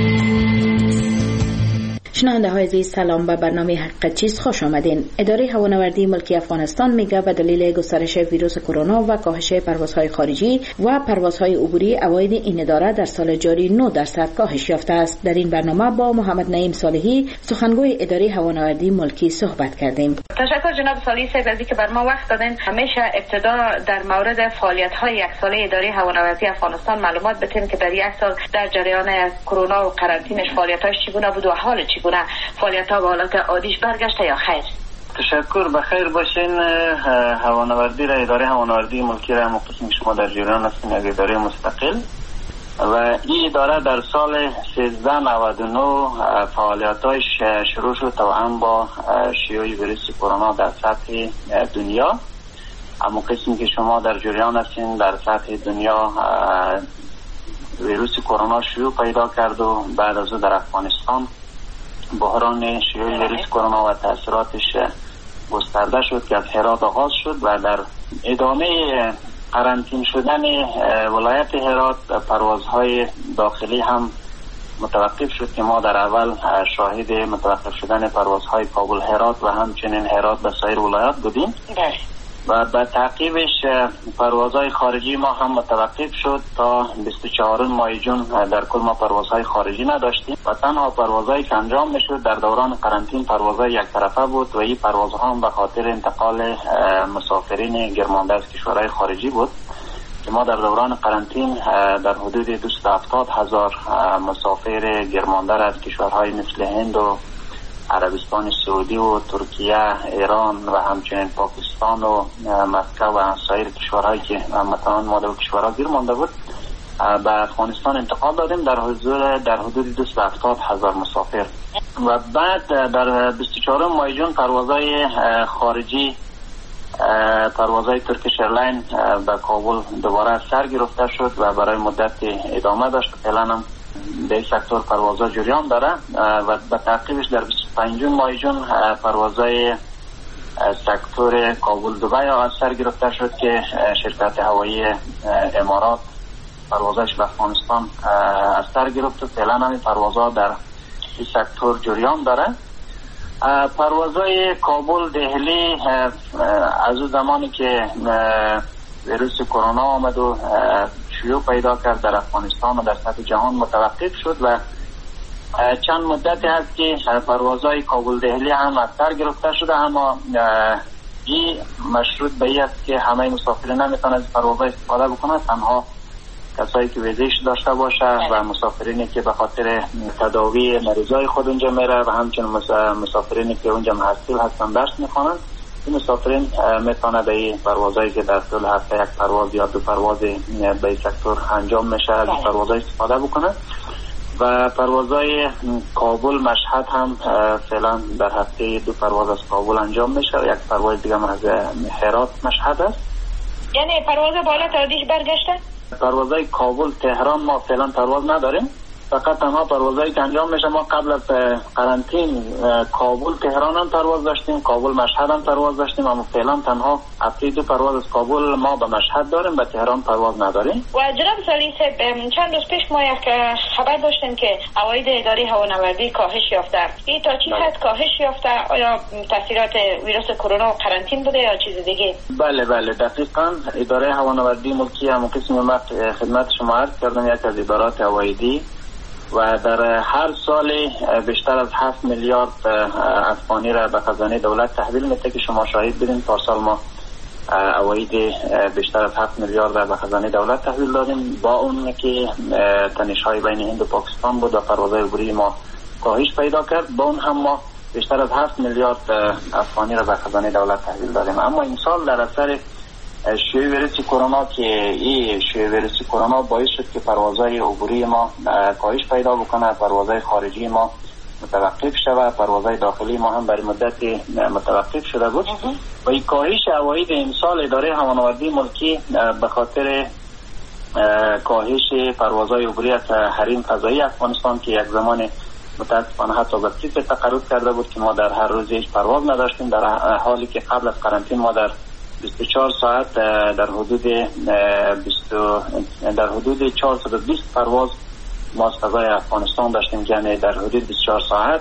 شنونده های عزیز، سلام به برنامه حقیقت چیست خوش آمدین. اداره هوانوردی ملکی افغانستان میگه به دلیل گسترش ویروس کرونا و کاهش پروازهای خارجی و پروازهای عبوری عواید این اداره در سال جاری نه درصد کاهش یافته است. در این برنامه با محمد نعیم صالحی، سخنگوی اداره هوانوردی ملکی، صحبت کردیم. تشکر جناب صالحی صاحب از اینکه بر ما وقت دادین. همیشه ابتدا در مورد فعالیت‌های یک ساله اداره هوانوردی افغانستان معلومات بدین که در یک سال در جریان کرونا و قرنطینه‌اش فعالیت‌هاش چگونه بود و حال چگونه فعالیت‌ها به حالت عادیش برگشته یا خیر؟
تشکر، بخیر باشین. هوانوردی را اداره هوانوردی ملکی را مقسم شما در جریان هستین، یک اداره مستقل و این اداره در سال سیزده نود و نه فعالیت‌هاش شروع شد توأم با شیوع ویروس کرونا در سطح دنیا. اما قسمی که شما در جریان هستین، در سطح دنیا ویروس کرونا شیوع پیدا کرد و بعد از او در افغانستان بحران شیوع ویروس کرونا و تاثیراتش گسترده شد که از هرات آغاز شد و در ادامه قرنطینه شدن ولایت هرات پروازهای داخلی هم متوقف شد که ما در اول شاهد متوقف شدن پروازهای کابل هرات و همچنین هرات به سایر ولایات بودیم و به تعقیبش پروازهای خارجی ما هم متوقف شد تا بیست و چهارم ماه جون. در کل ما پروازهای خارجی نداشتیم و تنها پروازهایی که انجام میشد در دوران قرنطینه پروازهای یک طرفه بود و این پروازها هم به خاطر انتقال مسافرین گرمانده از کشورهای خارجی بود که ما در دوران قرنطینه در حدود دویست و هفتاد هزار مسافر گرمانده از کشورهای مثل هند و عربستان سعودی و ترکیه، ایران و همچنین پاکستان و مکه و سایر کشورهایی که مثلا ما در کشورها گیر مانده بود به افغانستان انتقال دادیم در حدود در حدود دویست و هفتاد هزار مسافر. و بعد در بیست و چهارم ماه جون پروازهای خارجی پروازهای ترکیش ایرلاین به کابل دوباره سر گرفته شد و برای مدت ادامه داشت. فعلا هم در این سکتور پروازها جریان داره و به تعقیبش در بیست و پنجم ماه جون پروازهای سکتور کابل دبی از سر گرفته شد که شرکت هوایی امارات پروازش به افغانستان از سر گرفت. فعلا هم پروازها در این سکتور جریان داره. پروازهای کابل دهلی از اون زمانی که ویروس کرونا آمد و شیوع پیدا کرد در افغانستان و در سطح جهان متوقف شد و چند مدتی هست که پروازهای کابل دهلی هم از سر گرفته شده، اما این مشروط به این است که همه مسافرین نمیتونن از پروازها استفاده بکنن، تنها کسایی که ویزیش داشته باشه و مسافرینی که به خاطر تداوی مریضای خود اونجا میره و همچنین مسافرینی که اونجا محصول هستن درس میخوانن، این مسافرین میتونه به این پروازهایی که در طول هفته یک پرواز یا دو پرواز به این سکتور انجام میشه از پروازها استفاده بکنن. و پروازهای کابل مشهد هم فعلا در هفته دو پرواز از کابل انجام میشه و یک پرواز دیگه از هرات مشهد است.
یعنی پرواز بالا تردیش برگشته؟
پروازهای کابل تهران ما فعلا پرواز نداریم، فقط تنها پروازهایی که انجام میشه ما قبل از قرنطین کابل تهران هم پرواز داشتیم، کابل مشهد هم پرواز داشتیم، اما فعلا تنها هفته دو پرواز از کابل ما به مشهد داریم، به تهران پرواز نداریم.
و جناب سالی صاحب چند روز پیش ما یک خبر داشتیم که عواید اداره هوانوردی کاهش یافته. این تا چی حد کاهش یافته؟ آیا تاثیرات ویروس کرونا و قرنطین بوده یا چیز دیگه؟
بله بله دقیقاً. اداره هوانوردی ملکی هم قسم وقت خدمت شما عرض کردم یک از ادارات هوایدی و در هر سال بیشتر از هفت میلیارد افغانی را به خزانه دولت تحویل میده که شما شاهد بودین. پارسال ما عواید بیشتر از هفت میلیارد را به خزانه دولت تحویل دادیم، با اون که تنش‌های بین هند و پاکستان بود و پروازهای عبوری ما کاهش پیدا کرد، با اون هم ما بیشتر از هفت میلیارد افغانی را به خزانه دولت تحویل دادیم. اما این سال در اثر شیوع ویروس کرونا که این شیوع ویروس کرونا باعث شد که پروازهای عبوری ما کاهش پیدا بکنه، پروازهای خارجی ما متوقف شود، پروازهای داخلی ما هم برای مدت متوقف شده بود و این کاهش عواید امسال اداره هوانوردی ملکی به خاطر کاهش پروازهای عبوری از حریم فضایی افغانستان که یک زمان متاسفانه حتی به صفر تقرب کرده بود که ما در هر روز هیچ پرواز نداشتیم، در حالی که قبل از قرنطین ما در بیست و چهار ساعت در حدود بیست در حدود چهارصد و بیست پرواز ما از فضای افغانستان داشتیم، یعنی در حدود بیست و چهار ساعت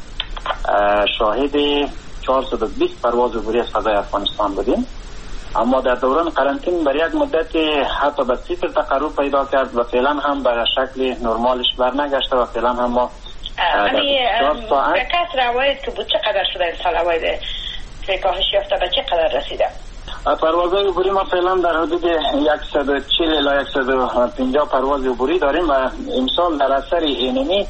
شاهد چهارصد و بیست پرواز عبوری از فضای افغانستان بودیم. اما در دوران قرنطین برای یک مدت حتی به صفر تقرب پیدا کرد و فعلا هم به شکل نرمالش برنگشته و فعلا هم ما در بیست و چهار ساعت
به کسر عواید که بود چقدر شده این سال عواید که کاهش یافته به چقدر رسیده؟
پروازهای عبوری ما فعلا در حدود صد و چهل الی صد و پنجاه پرواز عبوری داریم و امسال در اثر اینمی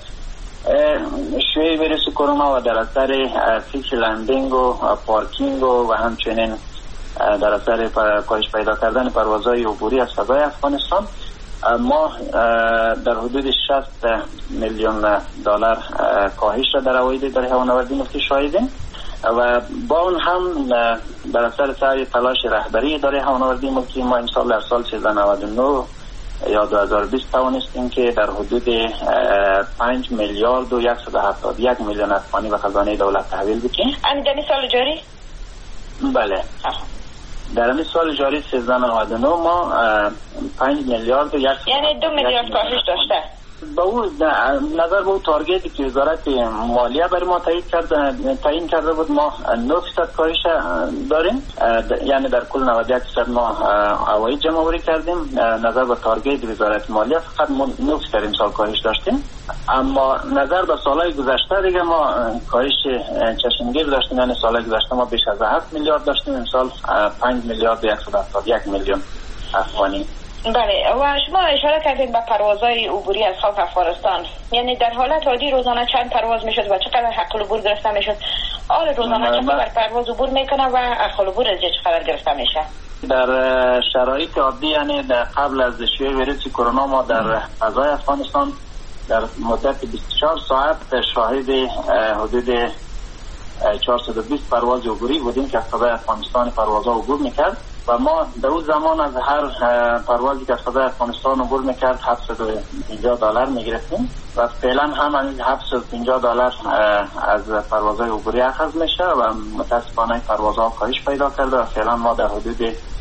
شیوع ویروس کرونا و در اثر فیکس لندینگ و پارکینگ و همچنین در اثر کاهش پیدا کردن پروازهای عبوری از فضای افغانستان ما در حدود شصت میلیون دلار کاهش را در عواید اداره هوانوردی ملکی شاهدیم و با اون هم در اثر سعی تلاش رهبری اداره هوانوردی ملکی ما امسال در سال سیزده نود و نه یا دو هزار و بیست توانستیم که در حدود پنج میلیارد و صد و هفتاد و یک میلیون افغانی به خزانه دولت تحویل بکنیم.
در سال جاری؟
بله. در این سال جاری سیزده نود و نه ما پنج میلیارد و یک
یعنی دو میلیارد کاهش داشته.
با اون نظر به اون تارگتی که وزارت مالیه برای ما تایید کرده تعیین کرده بود ما نه درصد کاهش داریم، یعنی در کل نود و یک درصد ما عواید جمع آوری کردیم. نظر به تارگت وزارت مالیه فقط ما نه درصد امسال کاهش داشتیم، اما نظر به سالهای گذشته دیگه ما کاهش چشمگیر داشتیم، یعنی سالهای گذشته ما بیش از هفت میلیارد داشتیم، امسال پنج میلیارد و صد و هفتاد و یک میلیون افغانی.
بله و شما اشاره کردید به پروازهای عبوری از خاک افغانستان، یعنی در حالت عادی روزانه چند پرواز میشد و چقدر حق العبور گرفته میشد؟ آره روزانه چقدر پرواز عبور میکنه و حق العبور از چقدر گرفته میشه؟
در شرایط عادی، یعنی در قبل از شیوع ویروس کرونا، ما در فضای افغانستان در مدت بیست و چهار ساعت شاهد حدود چهارصد و بیست پرواز عبوری بودیم که از فضای افغانستان پروازها عبور میکرد و ما در اون زمان از هر پروازی که از فضای افغانستان عبور میکرد هفتصد و پنجاه دلار میگرفتیم و فعلا هم این هفتصد و پنجاه دلار از پروازهای عبوری اخذ میشه و متاسفانه پروازها کاهش پیدا کرده و فعلا ما در حدود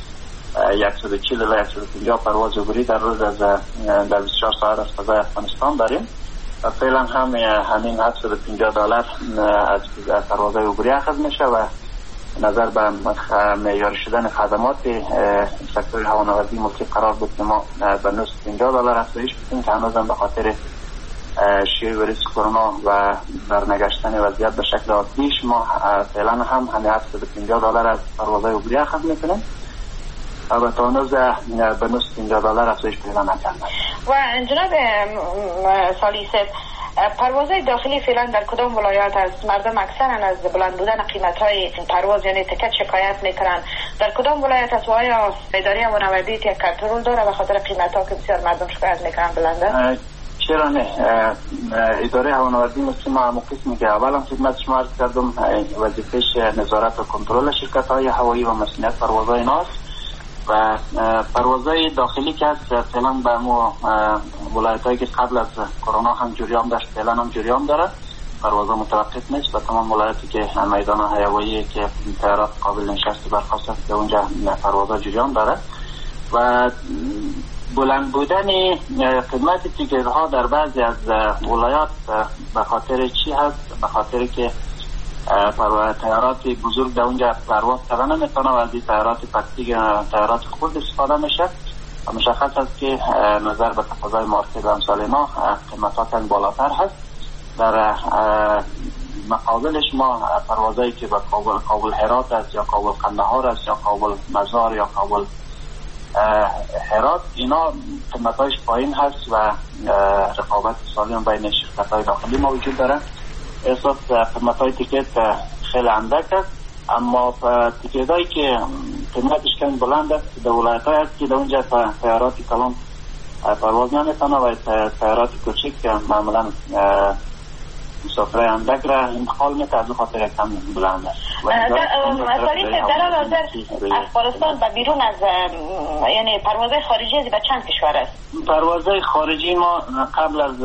صد و چهل الی صد و پنجاه پرواز عبوری در روز از در بیست و چهار ساعت از فضای افغانستان داریم و فعلا هم همین هفتصد و پنجاه دلار از پروازهای عبوری اخذ میشه و نظر به معیاری شدن خدمات سکتور هوانوردی ملکی قرار بود که ما به نصف پنجاه دلار افزایش بدیم که هنوز هم به خاطر شیوع ویروس کرونا و برنگشتن وضعیت به شکل عادیش ما فعلا هم همین هفتصد و پنجاه دلار از پروازهای عبوری اخذ میکنیم و تا هنوز به نصف پنجاه دلار افزایش پیدا نکردن.
و جناب سالی صاحب، پروازهای داخلی فعلا در کدام ولایات است؟ مردم اکثرا از بلند بودن قیمت‌های پرواز یعنی تکت شکایت میکنن. در کدام ولایت است و آیا اداره هوانوردی یک کنترل داره به خاطر قیمت‌ها که بسیار مردم شکایت میکنن بلنده؟
چرا نه؟ اداره هوانوردی مثل ما همون قسمی که اول هم خدمت شما عرض کردم وظیفه‌اش نظارت و کنترل شرکت‌های هوایی و مسئولیت پروازهای ایناست و پروازهای داخلی که هست فعلا به مو ولایت‌هایی که قبل از کرونا هم جریان داشت فعلا هم جریان داره، پروازها متوقف نیست و تمام ولایتی که میدان هوایی که طیارات قابل نشست برخاست است که اونجا پروازها جریان داره و بلند بودن خدمت تیکت‌ها در بعضی از ولایات به خاطر چی هست؟ به خاطر که طیارات بزرگ در اونجا پرواز کردن نمیتونه و از این طیارات پرتیگ طیارات خود استفاده میشه و مشخص است که نظر به تقاضای مارکت و امثال ما قیمتات بالاتر هست. در مقابلش ما پروازهایی که به کابل کابل هرات است یا کابل قندهار است یا کابل مزار یا کابل هرات، اینا قیمتاش پایین هست و رقابت سالم بین شرکت‌های داخلی ما وجود داره. احساس قیمت‌های تیکت خیلی اندک است، اما تیکت‌هایی که قیمتش کمی بلند است در ولایت‌های هست که در اونجا طیارات کلان پرواز نمی‌کنه و طیارات کوچک که معمولاً مسافرای اندک را انتقال می‌کنه از خاطر کم بلند است.
در حاضر افغانستان به بیرون از یعنی پروازهای خارجی به چند کشور است؟
پروازهای خارجی ما قبل از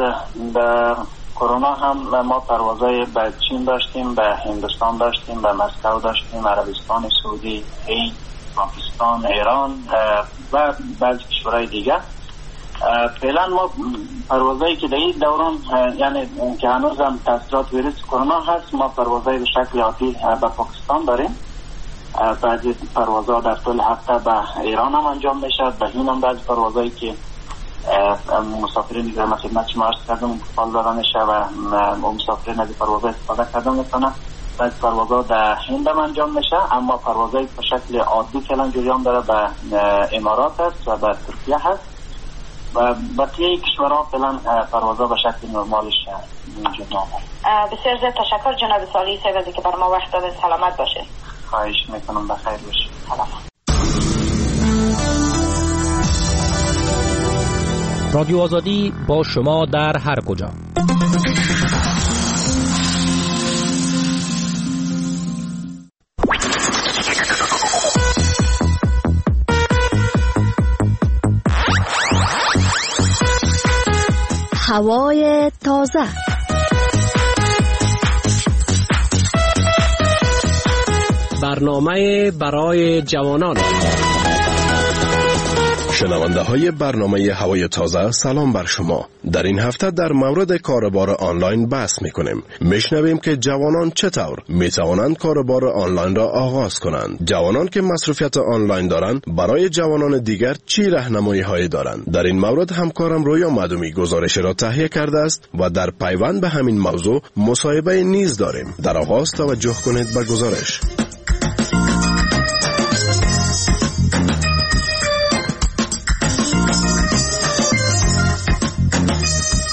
کرونا هم ما پروازهای به چین داشتیم، به هندوستان داشتیم، به مسکو داشتیم، عربستان سعودی، هند، پاکستان، ایران و بعضی کشورهای دیگه. فعلا ما پروازهایی که در این دوران یعنی که هنوز هم تاثیرات ویروس کرونا هست، ما پروازهای به شکل عادی به پاکستان داریم. بعضی پروازها در طول هفته به ایران هم انجام میشه، به هند هم بعضی پروازهایی که مسافرین دیگر ما خدمت شما عرض کردم انتقال داده میشه و مسافرین از پروازها استفاده کردن میکنن. بعضی پروازها در هند هم انجام میشه، اما پروازهای به شکل عادی که الان جریان داره به امارات است و به ترکیه هست و بقیه کشورها فعلا پروازها به شکل نرمالش جریان داره.
بسیار زیاد تشکر جناب سالی صاحب که بر ما وقت دادید. سلامت باشید.
خواهش میکنم بخیر باشید. سلامت.
رادیو آزادی با شما در هر کجا.
هوای تازه،
برنامه برای جوانان.
شنونده های برنامه هوای تازه، سلام بر شما. در این هفته در مورد کاربار آنلاین بحث میکنیم. میشنویم که جوانان چطور میتوانند کاربار آنلاین را آغاز کنند. جوانان که مصروفیت آنلاین دارند برای جوانان دیگر چی راهنمایی هایی دارند؟ در این مورد همکارم رویا مدومی گزارش را تهیه کرده است و در پیوند به همین موضوع مصاحبه نیز داریم. در آغاز توجه کنید به گزارش.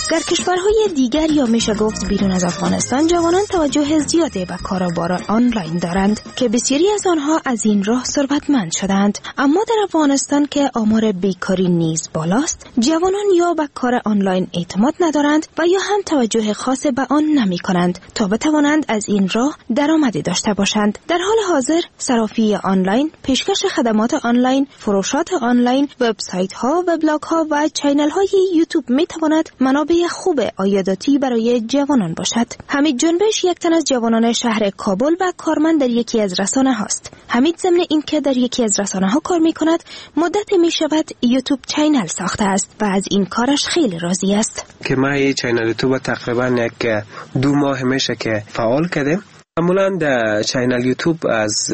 در کشورهای دیگر یا میشه گفت بیرون از افغانستان جوانان توجه زیادی به کاروبار آنلاین دارند که بسیاری از آنها از این راه ثروتمند شدند. اما در افغانستان که آمار بیکاری نیز بالاست، جوانان یا به کار آنلاین اعتماد ندارند و یا هم توجه خاص به آن نمی کنند تا بتوانند از این راه درآمدی داشته باشند. در حال حاضر صرافی آنلاین، پیشکش خدمات آنلاین، فروشات آنلاین، وبسایت ها، وبلاگ ها و چینل های یوتیوب می تواند منابع خوب عایداتی برای جوانان باشد. حمید جنبش یک تن از جوانان شهر کابل و کارمند در یکی از رسانه هاست. حمید ضمن اینکه در یکی از رسانه ها کار می کند، مدت می شود یوتیوب چینل ساخته است و از این کارش خیلی راضی است.
که ما این چینل یوتیوب تقریبا یک دو ماه میشه که فعال کردیم. معمولا در چینل یوتیوب از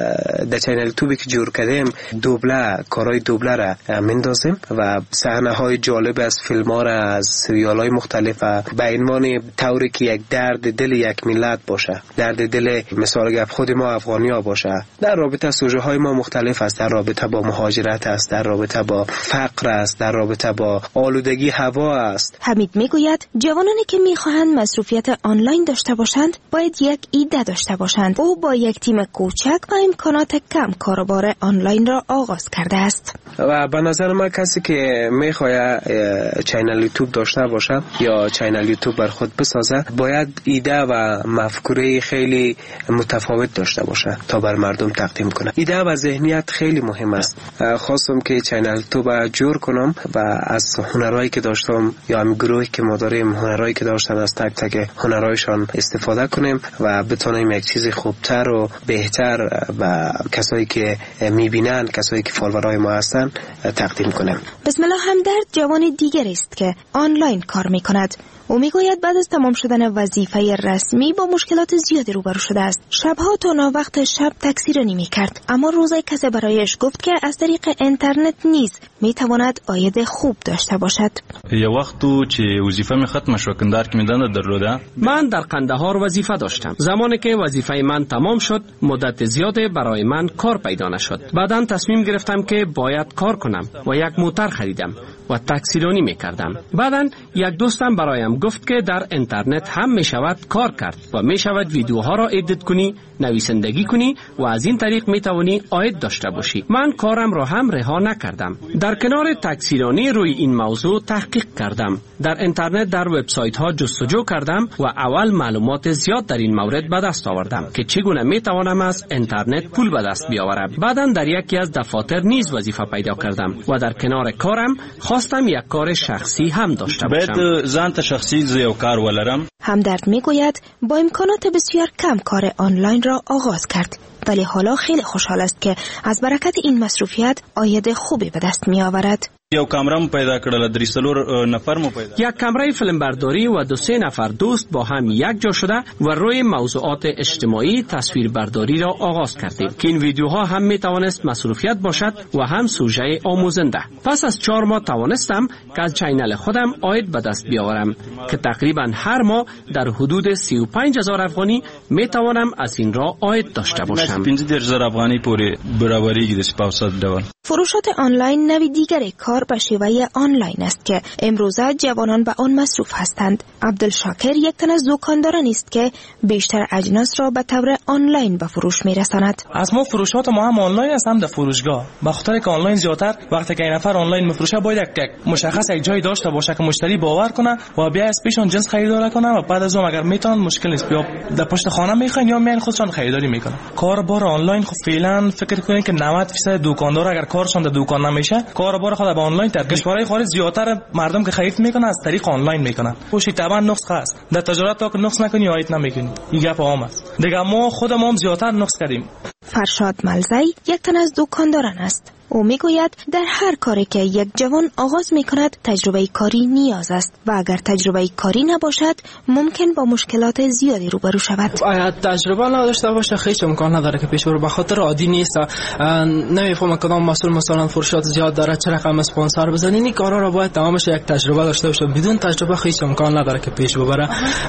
در چینل یوتیوبی که جور کردیم دوبله کارهای دوبله را میندازیم و صحنه های جالب از فیلم ها را از سریال های مختلف به عنوان طوری که یک درد دل یک ملت باشه، درد دل مثال گپ خود ما افغانی ها باشه. در رابطه سوژه های ما مختلف است، در رابطه با مهاجرت است، در رابطه با فقر است، در رابطه با آلودگی هوا است.
حمید میگوید جوانانی که میخواهند مصروفیت آنلاین داشته باشند باید یک ایده داشته باشند. او با یک تیم کوچک و امکانات کم کاروبار آنلاین را آغاز کرده است.
و به نظر من کسی که میخواد چینل یوتیوب داشته باشه یا چینل یوتیوب بر خود بسازه باید ایده و مفکوره خیلی متفاوت داشته باشه تا بر مردم تقدیم کنه. ایده و ذهنیت خیلی مهم است. خواستم که چینل یوتیوب جور کنم و از هنرهایی که داشتم یا هم گروهی که ما داریم هنرهایی که داشتن از تک تک هنرهایشان استفاده کنیم و بتونیم یک چیز خوبتر و بهتر و کسایی که میبینن، کسایی که فالوورای ما هستن تقدیم کنیم.
بسم الله همدرد جوان دیگر است که آنلاین کار میکند. او میگوید بعد از تمام شدن وظیفه رسمی با مشکلات زیادی روبرو شده است. شبها تا ناوقت شب تاکسی رانی میکرد، اما روزی کسی برایش گفت که از طریق اینترنت نیز میتواند عاید خوب داشته باشد.
یه وقتو چې وظیفه می ختم شو کندار کې میدانه درلوده.
من در قندهار وظیفه داشتم. زمانی که وظیفه من تمام شد مدت زیادی برای من کار پیدا نشد. بعداً تصمیم گرفتم که باید کار کنم و یک موتر خریدم و تاکسی رانی میکردم. بعداً یک دوستم برایم گفت که در اینترنت هم می شود کار کرد و می شود ویدیوها را ادیت کنی، نویسندگی کنی و از این طریق می توانی عاید داشته باشی. من کارم را هم رها نکردم. در کنار تاکسی رانی روی این موضوع تحقیق کردم. در اینترنت در وبسایت ها جستجو کردم و اول معلومات زیاد در این مورد به دست آوردم که چگونه می توانم از اینترنت پول به دست بیاورم. بعداً در یکی از دفاتر نیز وظیفه پیدا کردم و در کنار کارم خواستم یک کار شخصی هم داشته باشم.
باید ځان ته شخصی یو کار ولرم.
همدرد میگوید با امکانات بسیار کم کار آنلاین را آغاز کرد، ولی حالا خیلی خوشحال است که از برکت این مصروفیت عاید خوبی به دست می آورد.
یو کامرام پیدا کړل، درې څلور نفر مو پیدا.
یک کامرای فیلم برداری و دو سه نفر دوست با هم یک جا شده و روی موضوعات اجتماعی تصویر برداری را آغاز کردیم که این ویدیوها هم می توانست مصروفیت باشد و هم سوژه آموزنده. پس از چهار ماه توانستم که از چینل خودم عاید به دست بیاورم که تقریبا هر ماه در حدود سی و پنج هزار افغانی می توانم از این را عاید داشته باشم.
پنځه دېرش زره افغانۍ پورې برابرېږي د سپاوسات ډول.
فروشات آنلاین نوی دیگر کار به شیوه آنلاین است که امروزه جوانان به آن مصروف هستند. عبدالشاکر یک تن از دکانداران است که بیشتر اجناس را به طور آنلاین به فروش میرساند.
از ما فروشات ما هم آنلاین است هم در فروشگاه. به خاطر که آنلاین زیاتر وقتی که این نفر آنلاین میفروشه باید یک مشخص یک جای داشته باشه که مشتری باور کنه و بیا از پیشون جنس خریداری کنه و بعد از اون اگر میتونن مشکل نیست بیا در پشت خانه میخواین یا میان خودشون خریداری میکنن. کاربار آنلاین خب فعلا فکر کنین که نود درصد دکاندار اگر کارشون در دکان نمیشه کاربار خود به آنلاین در کشورهای خارج زیاتر مردم که خرید میکنن از طریق آنلاین میکنن. خوشی طبعا نقص هست. در تجارت تا که نقص نکنی عاید نمیکنی. این گپ عام است. دیگه ما خودمون هم زیاتر نقص کردیم.
فرشاد ملزی یک تن از دکانداران است. او میگوید در هر کاری که یک جوان آغاز میکند تجربه کاری نیاز است و اگر تجربه کاری نباشد ممکن با مشکلات زیادی روبرو شود.
اگر تجربه نداشته باشه هیچ امکان نداره که پیش بره. به خاطر عادی نیست. نمیفهمم کدام مسئول مثلا فروشات زیاد داره چه رقم اسپانسر بزنه. این کارا را باید تمامش یک تجربه داشته باشه. بدون تجربه هیچ امکان نداره که پیش ببره.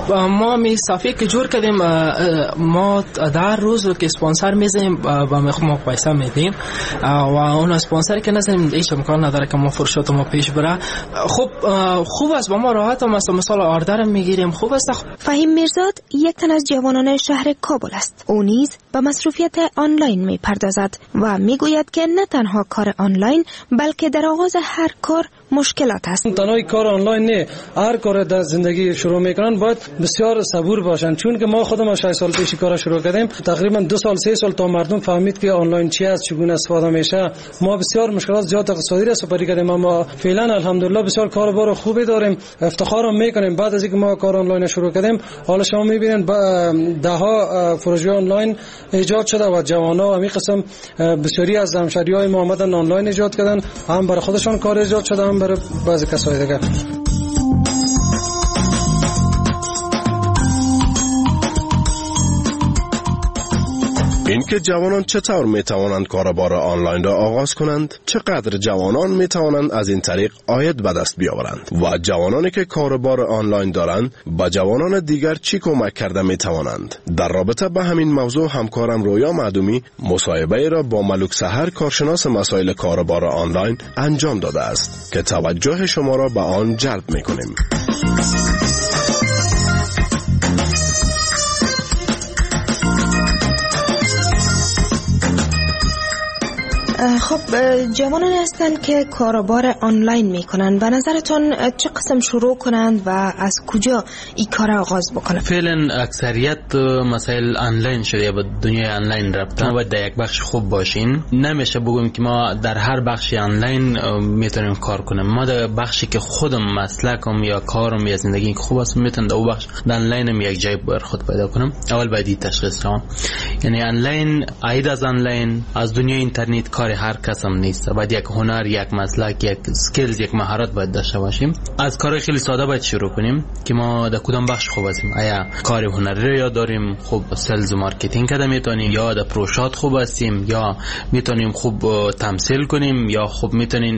ما می صافی که جور کردیم ما در روز که اسپانسر میزنیم با ما پیسه میدیم و اون
اسپانسری که نزنیم هیچ امکان نداره که ما فروشات ما پیش بره. خب خوب است، با ما راحت هم است، مثلا آردر میگیریم، خوب است.
فهیم میرزاد یک تن از جوانان شهر کابل است. او نیز به مصروفیت آنلاین میپردازد و میگوید که نه تنها کار آنلاین بلکه در آغاز هر کار مشکلات است.
تنهای کار آنلاین نه، هر کار در زندگی شروع میکنن باید بسیار صبور باشن، چون که ما خودم شش سال پیش کار شروع کردیم، تقریبا دو سال سه سال تا مردم فهمید که آنلاین چی است، چگونه استفاده میشه. ما بسیار مشکلات زیاد اقتصادی را سپری کردیم، اما فعلا الحمدلله بسیار کاربار خوبی داریم، افتخار میکنیم. بعد از اینکه ما کار آنلاین شروع کردیم، حالا شما میبینید ده ها پروژه آنلاین ایجاد شده و جوانا همین قسم بسیاری از همشهریای ما آمدن آنلاین ایجاد کردن، هم برای خودشان کار ایجاد شده، هم برای بعضی کسای دیگه.
اینکه جوانان چطور می توانند کاربار آنلاین را آغاز کنند، چقدر جوانان می توانند از این طریق عاید به دست بیاورند و جوانانی که کاربار آنلاین دارند با جوانان دیگر چی کمک کرده می توانند. در رابطه با همین موضوع همکارم رویا معدومی مصاحبه را با ملک سحر کارشناس مسائل کاربار آنلاین انجام داده است که توجه شما را به آن جلب می کنیم.
خب جوانان هستند که کاروبار آنلاین میکنن، به نظرتون چه قسم شروع کنند و از کجا این کار آغاز بکنن؟
فعلا اکثریت مسائل آنلاین شده، با دنیای آنلاین رفتن و در یک بخش خوب باشین. نمیشه بگم که ما در هر بخش آنلاین میتونیم کار کنیم. ما در بخشی که خودم مسلکم یا کارم یا زندگی خوب است میتونم در اون بخش در آنلاینم یک جای بر خود پیدا کنم. اول باید تشخیص کنم، یعنی آنلاین عید از آنلاین از دنیای اینترنت کار هر کس هم نیست. باید یک هنر، یک مسلک، یک سکیلز، یک مهارت باید داشته باشیم. از کار خیلی ساده باید شروع کنیم که ما در کدام بخش خوب هستیم. آیا کار هنری رو یاد داریم، خوب سلز و مارکتینگ کده میتونیم، یا در پروژات خوب هستیم، یا میتونیم خوب تمثیل کنیم، یا خوب میتونیم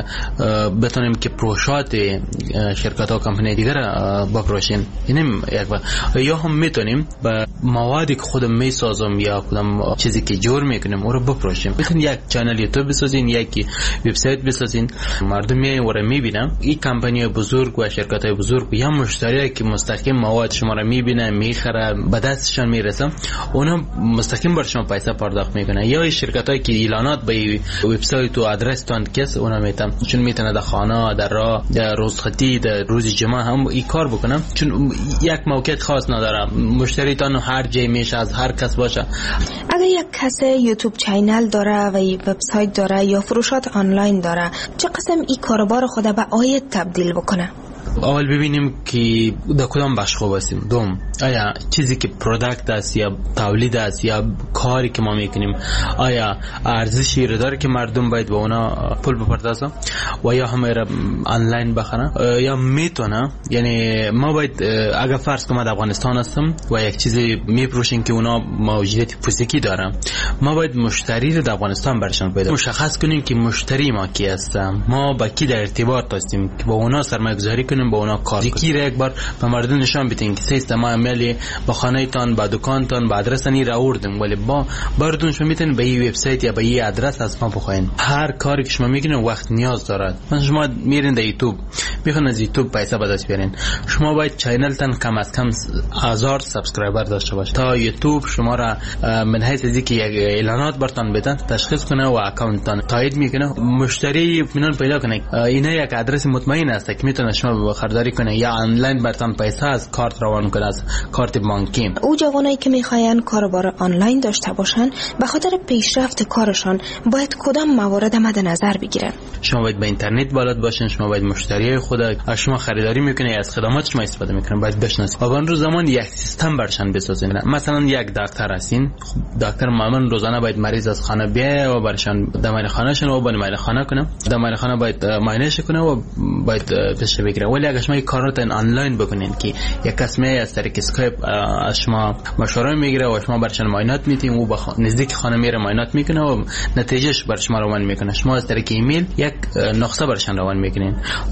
بتونیم که پروژات شرکت ها کمپانی دیگر بپروشیم. اینم یک بار. یا هم میتونیم با موادی که خودم میسازم یا کدام چیزی که جور میکنیم اون رو بپروشیم. میتونیم یک چنل یوتیوب بسازین، یک وبسایت بسازین، مردم میایین و رو میبینن. این کمپانی بزرگ و شرکت های بزرگ یا مشتری که مستقیم مواد شما رو میبینن، میخره، به دستشان میرسه، اونا مستقیم بر شما پیسه پرداخت میکنن. یا شرکت هایی که اعلانات به وبسایت و آدرس تان کس اونا میتن، چون میتونه در خانه، در راه، در روزخطی، در روز جمعه هم این کار بکنن، چون یک موقعیت خاص نداره. مشتری تان هر جای میشه، از هر کس باشه.
اگر یک کس یوتیوب چینل داره و وبسایت داره یا فروشات آنلاین داره، چه قسم این کاروبار خود به عاید تبدیل بکنه؟
اول ببینیم که در کدام بخش خوب هستیم. دوم، آیا چیزی که پروداکت است یا تولید است یا کاری که ما میکنیم آیا ارزشی رو داره که مردم باید به اونا پول بپردازن و یا همه را آنلاین بخرن، یا میتونه. یعنی ما باید اگر فرض کنم در افغانستان هستم و یک چیزی میپروشیم که اونا موجودیت فیزیکی دارن، ما باید مشتری رو در افغانستان برشان پیدا مشخص کنیم که مشتری ما کی است، ما با کی در ارتباط هستیم که با اونا سرمایه‌گذاری کنیم، با اونا کار کنیم. یکی یک بار به مردم نشان بدیم که سیستم عملی با خانه تان، با دکان تان، با آدرس تان را آوردیم، ولی با بردون شما میتونید به این وبسایت یا به این آدرس از ما بخواین. هر کاری که شما میکنین وقت نیاز داره. مثلا شما میرین در یوتیوب، میخواین از یوتیوب پیسه به دست بیارین، شما باید چینل تان کم از کم هزار سابسکرایبر داشته باشه تا یوتیوب شما را من حیث از اینکه یک اعلانات برتان بدن تشخیص کنه و اکانت تان تایید میکنه، مشتری اطمینان پیدا کنه. اینا یک آدرس مطمئن است که میتونه شما خریداری کنه یا آنلاین برتان پیسه از کارت روان کنه، از کارت بانکی.
او جوانایی که میخواین کاروبار آنلاین داشته باشن به خاطر پیشرفت کارشان باید کدام موارد مد نظر بگیرن؟
شما باید به اینترنت بلد باشین، شما باید مشتری خود از شما خریداری میکنه از خدمات شما استفاده میکنه باید بشناسید. و اون روز زمان یک سیستم برشان بسازین. مثلا یک دکتر هستین، دکتر معمولا روزانه باید مریض از خانه بیاد و برشان دمای خانهشون و باید معاینه خانه کنه، دمای خانه باید معاینهش کنه و باید پیش بگیره. ولی اگه شما این کارات آنلاین بکنین که یک کس می از طریق اسکایپ از شما مشوره میگیره و شما برشان معاینات میتین و بخ... نزدیک خانه میره معاینات میکنه و نتیجهش بر شما روان میکنه، شما از طریق ایمیل یک نسخه برشان روان میکنین. از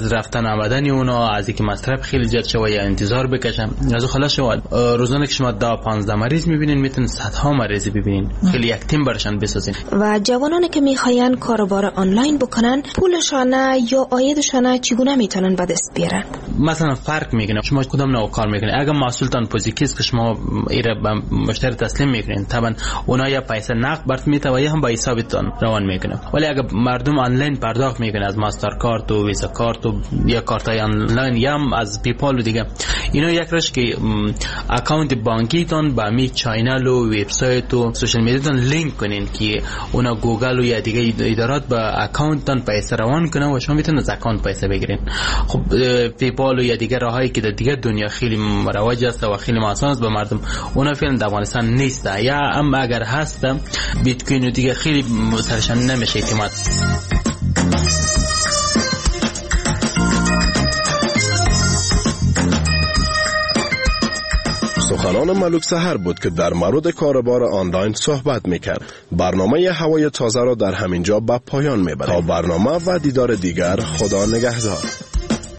از رفتن آمدن اونا، از اینکه مصرف خیلی زیاد شوه یا انتظار بکشن، از خلاص شود روزانه که شما ده پانزده مریض میبینین میتونین صدها مریض ببینین، خیلی یک تیم برشان بسازین.
و جوانانی که میخواین کاروبار آنلاین بکنن پولشان یا عایدشان چگونه میتونن به دست بیارن؟
مثلا فرق میکنه شما کدام نوع کار میکنین. اگر محصولتان فیزیکیست که شما ایره به مشتری تسلیم میکنین، طبعا اونا یا پیسه نقد برات میته و یا هم با حسابتون روان میکنه. ولی اگر مردم آنلاین پرداخت میکنه از ماستر کارت و ویزا کارت و یا کارتای آنلاین یا هم از پیپال و دیگه، اینا یک روش که اکانت بانکیتون با می چینل و وبسایت و سوشال میدیاتون لینک کنین که اونا گوگل و یا دیگه ادارات با اکانتتون پیسه روان کنن و شما میتونید از اکانت پیسه بگیرین. خب پیپال و یا دیگه راهایی که در دیگه دنیا خیلی رواج است و خیلی آسان است به مردم، اونا فعلا در افغانستان نیست. یا اما اگر هست بیت کوین و دیگه خیلی سرشان نمیشه اعتماد.
سخنان ملوک سحر بود که در مورد کاروبار آنلاین صحبت میکرد. برنامه هوای تازه را در همینجا به پایان میبریم. تا برنامه و دیدار دیگر، خدا نگهدار.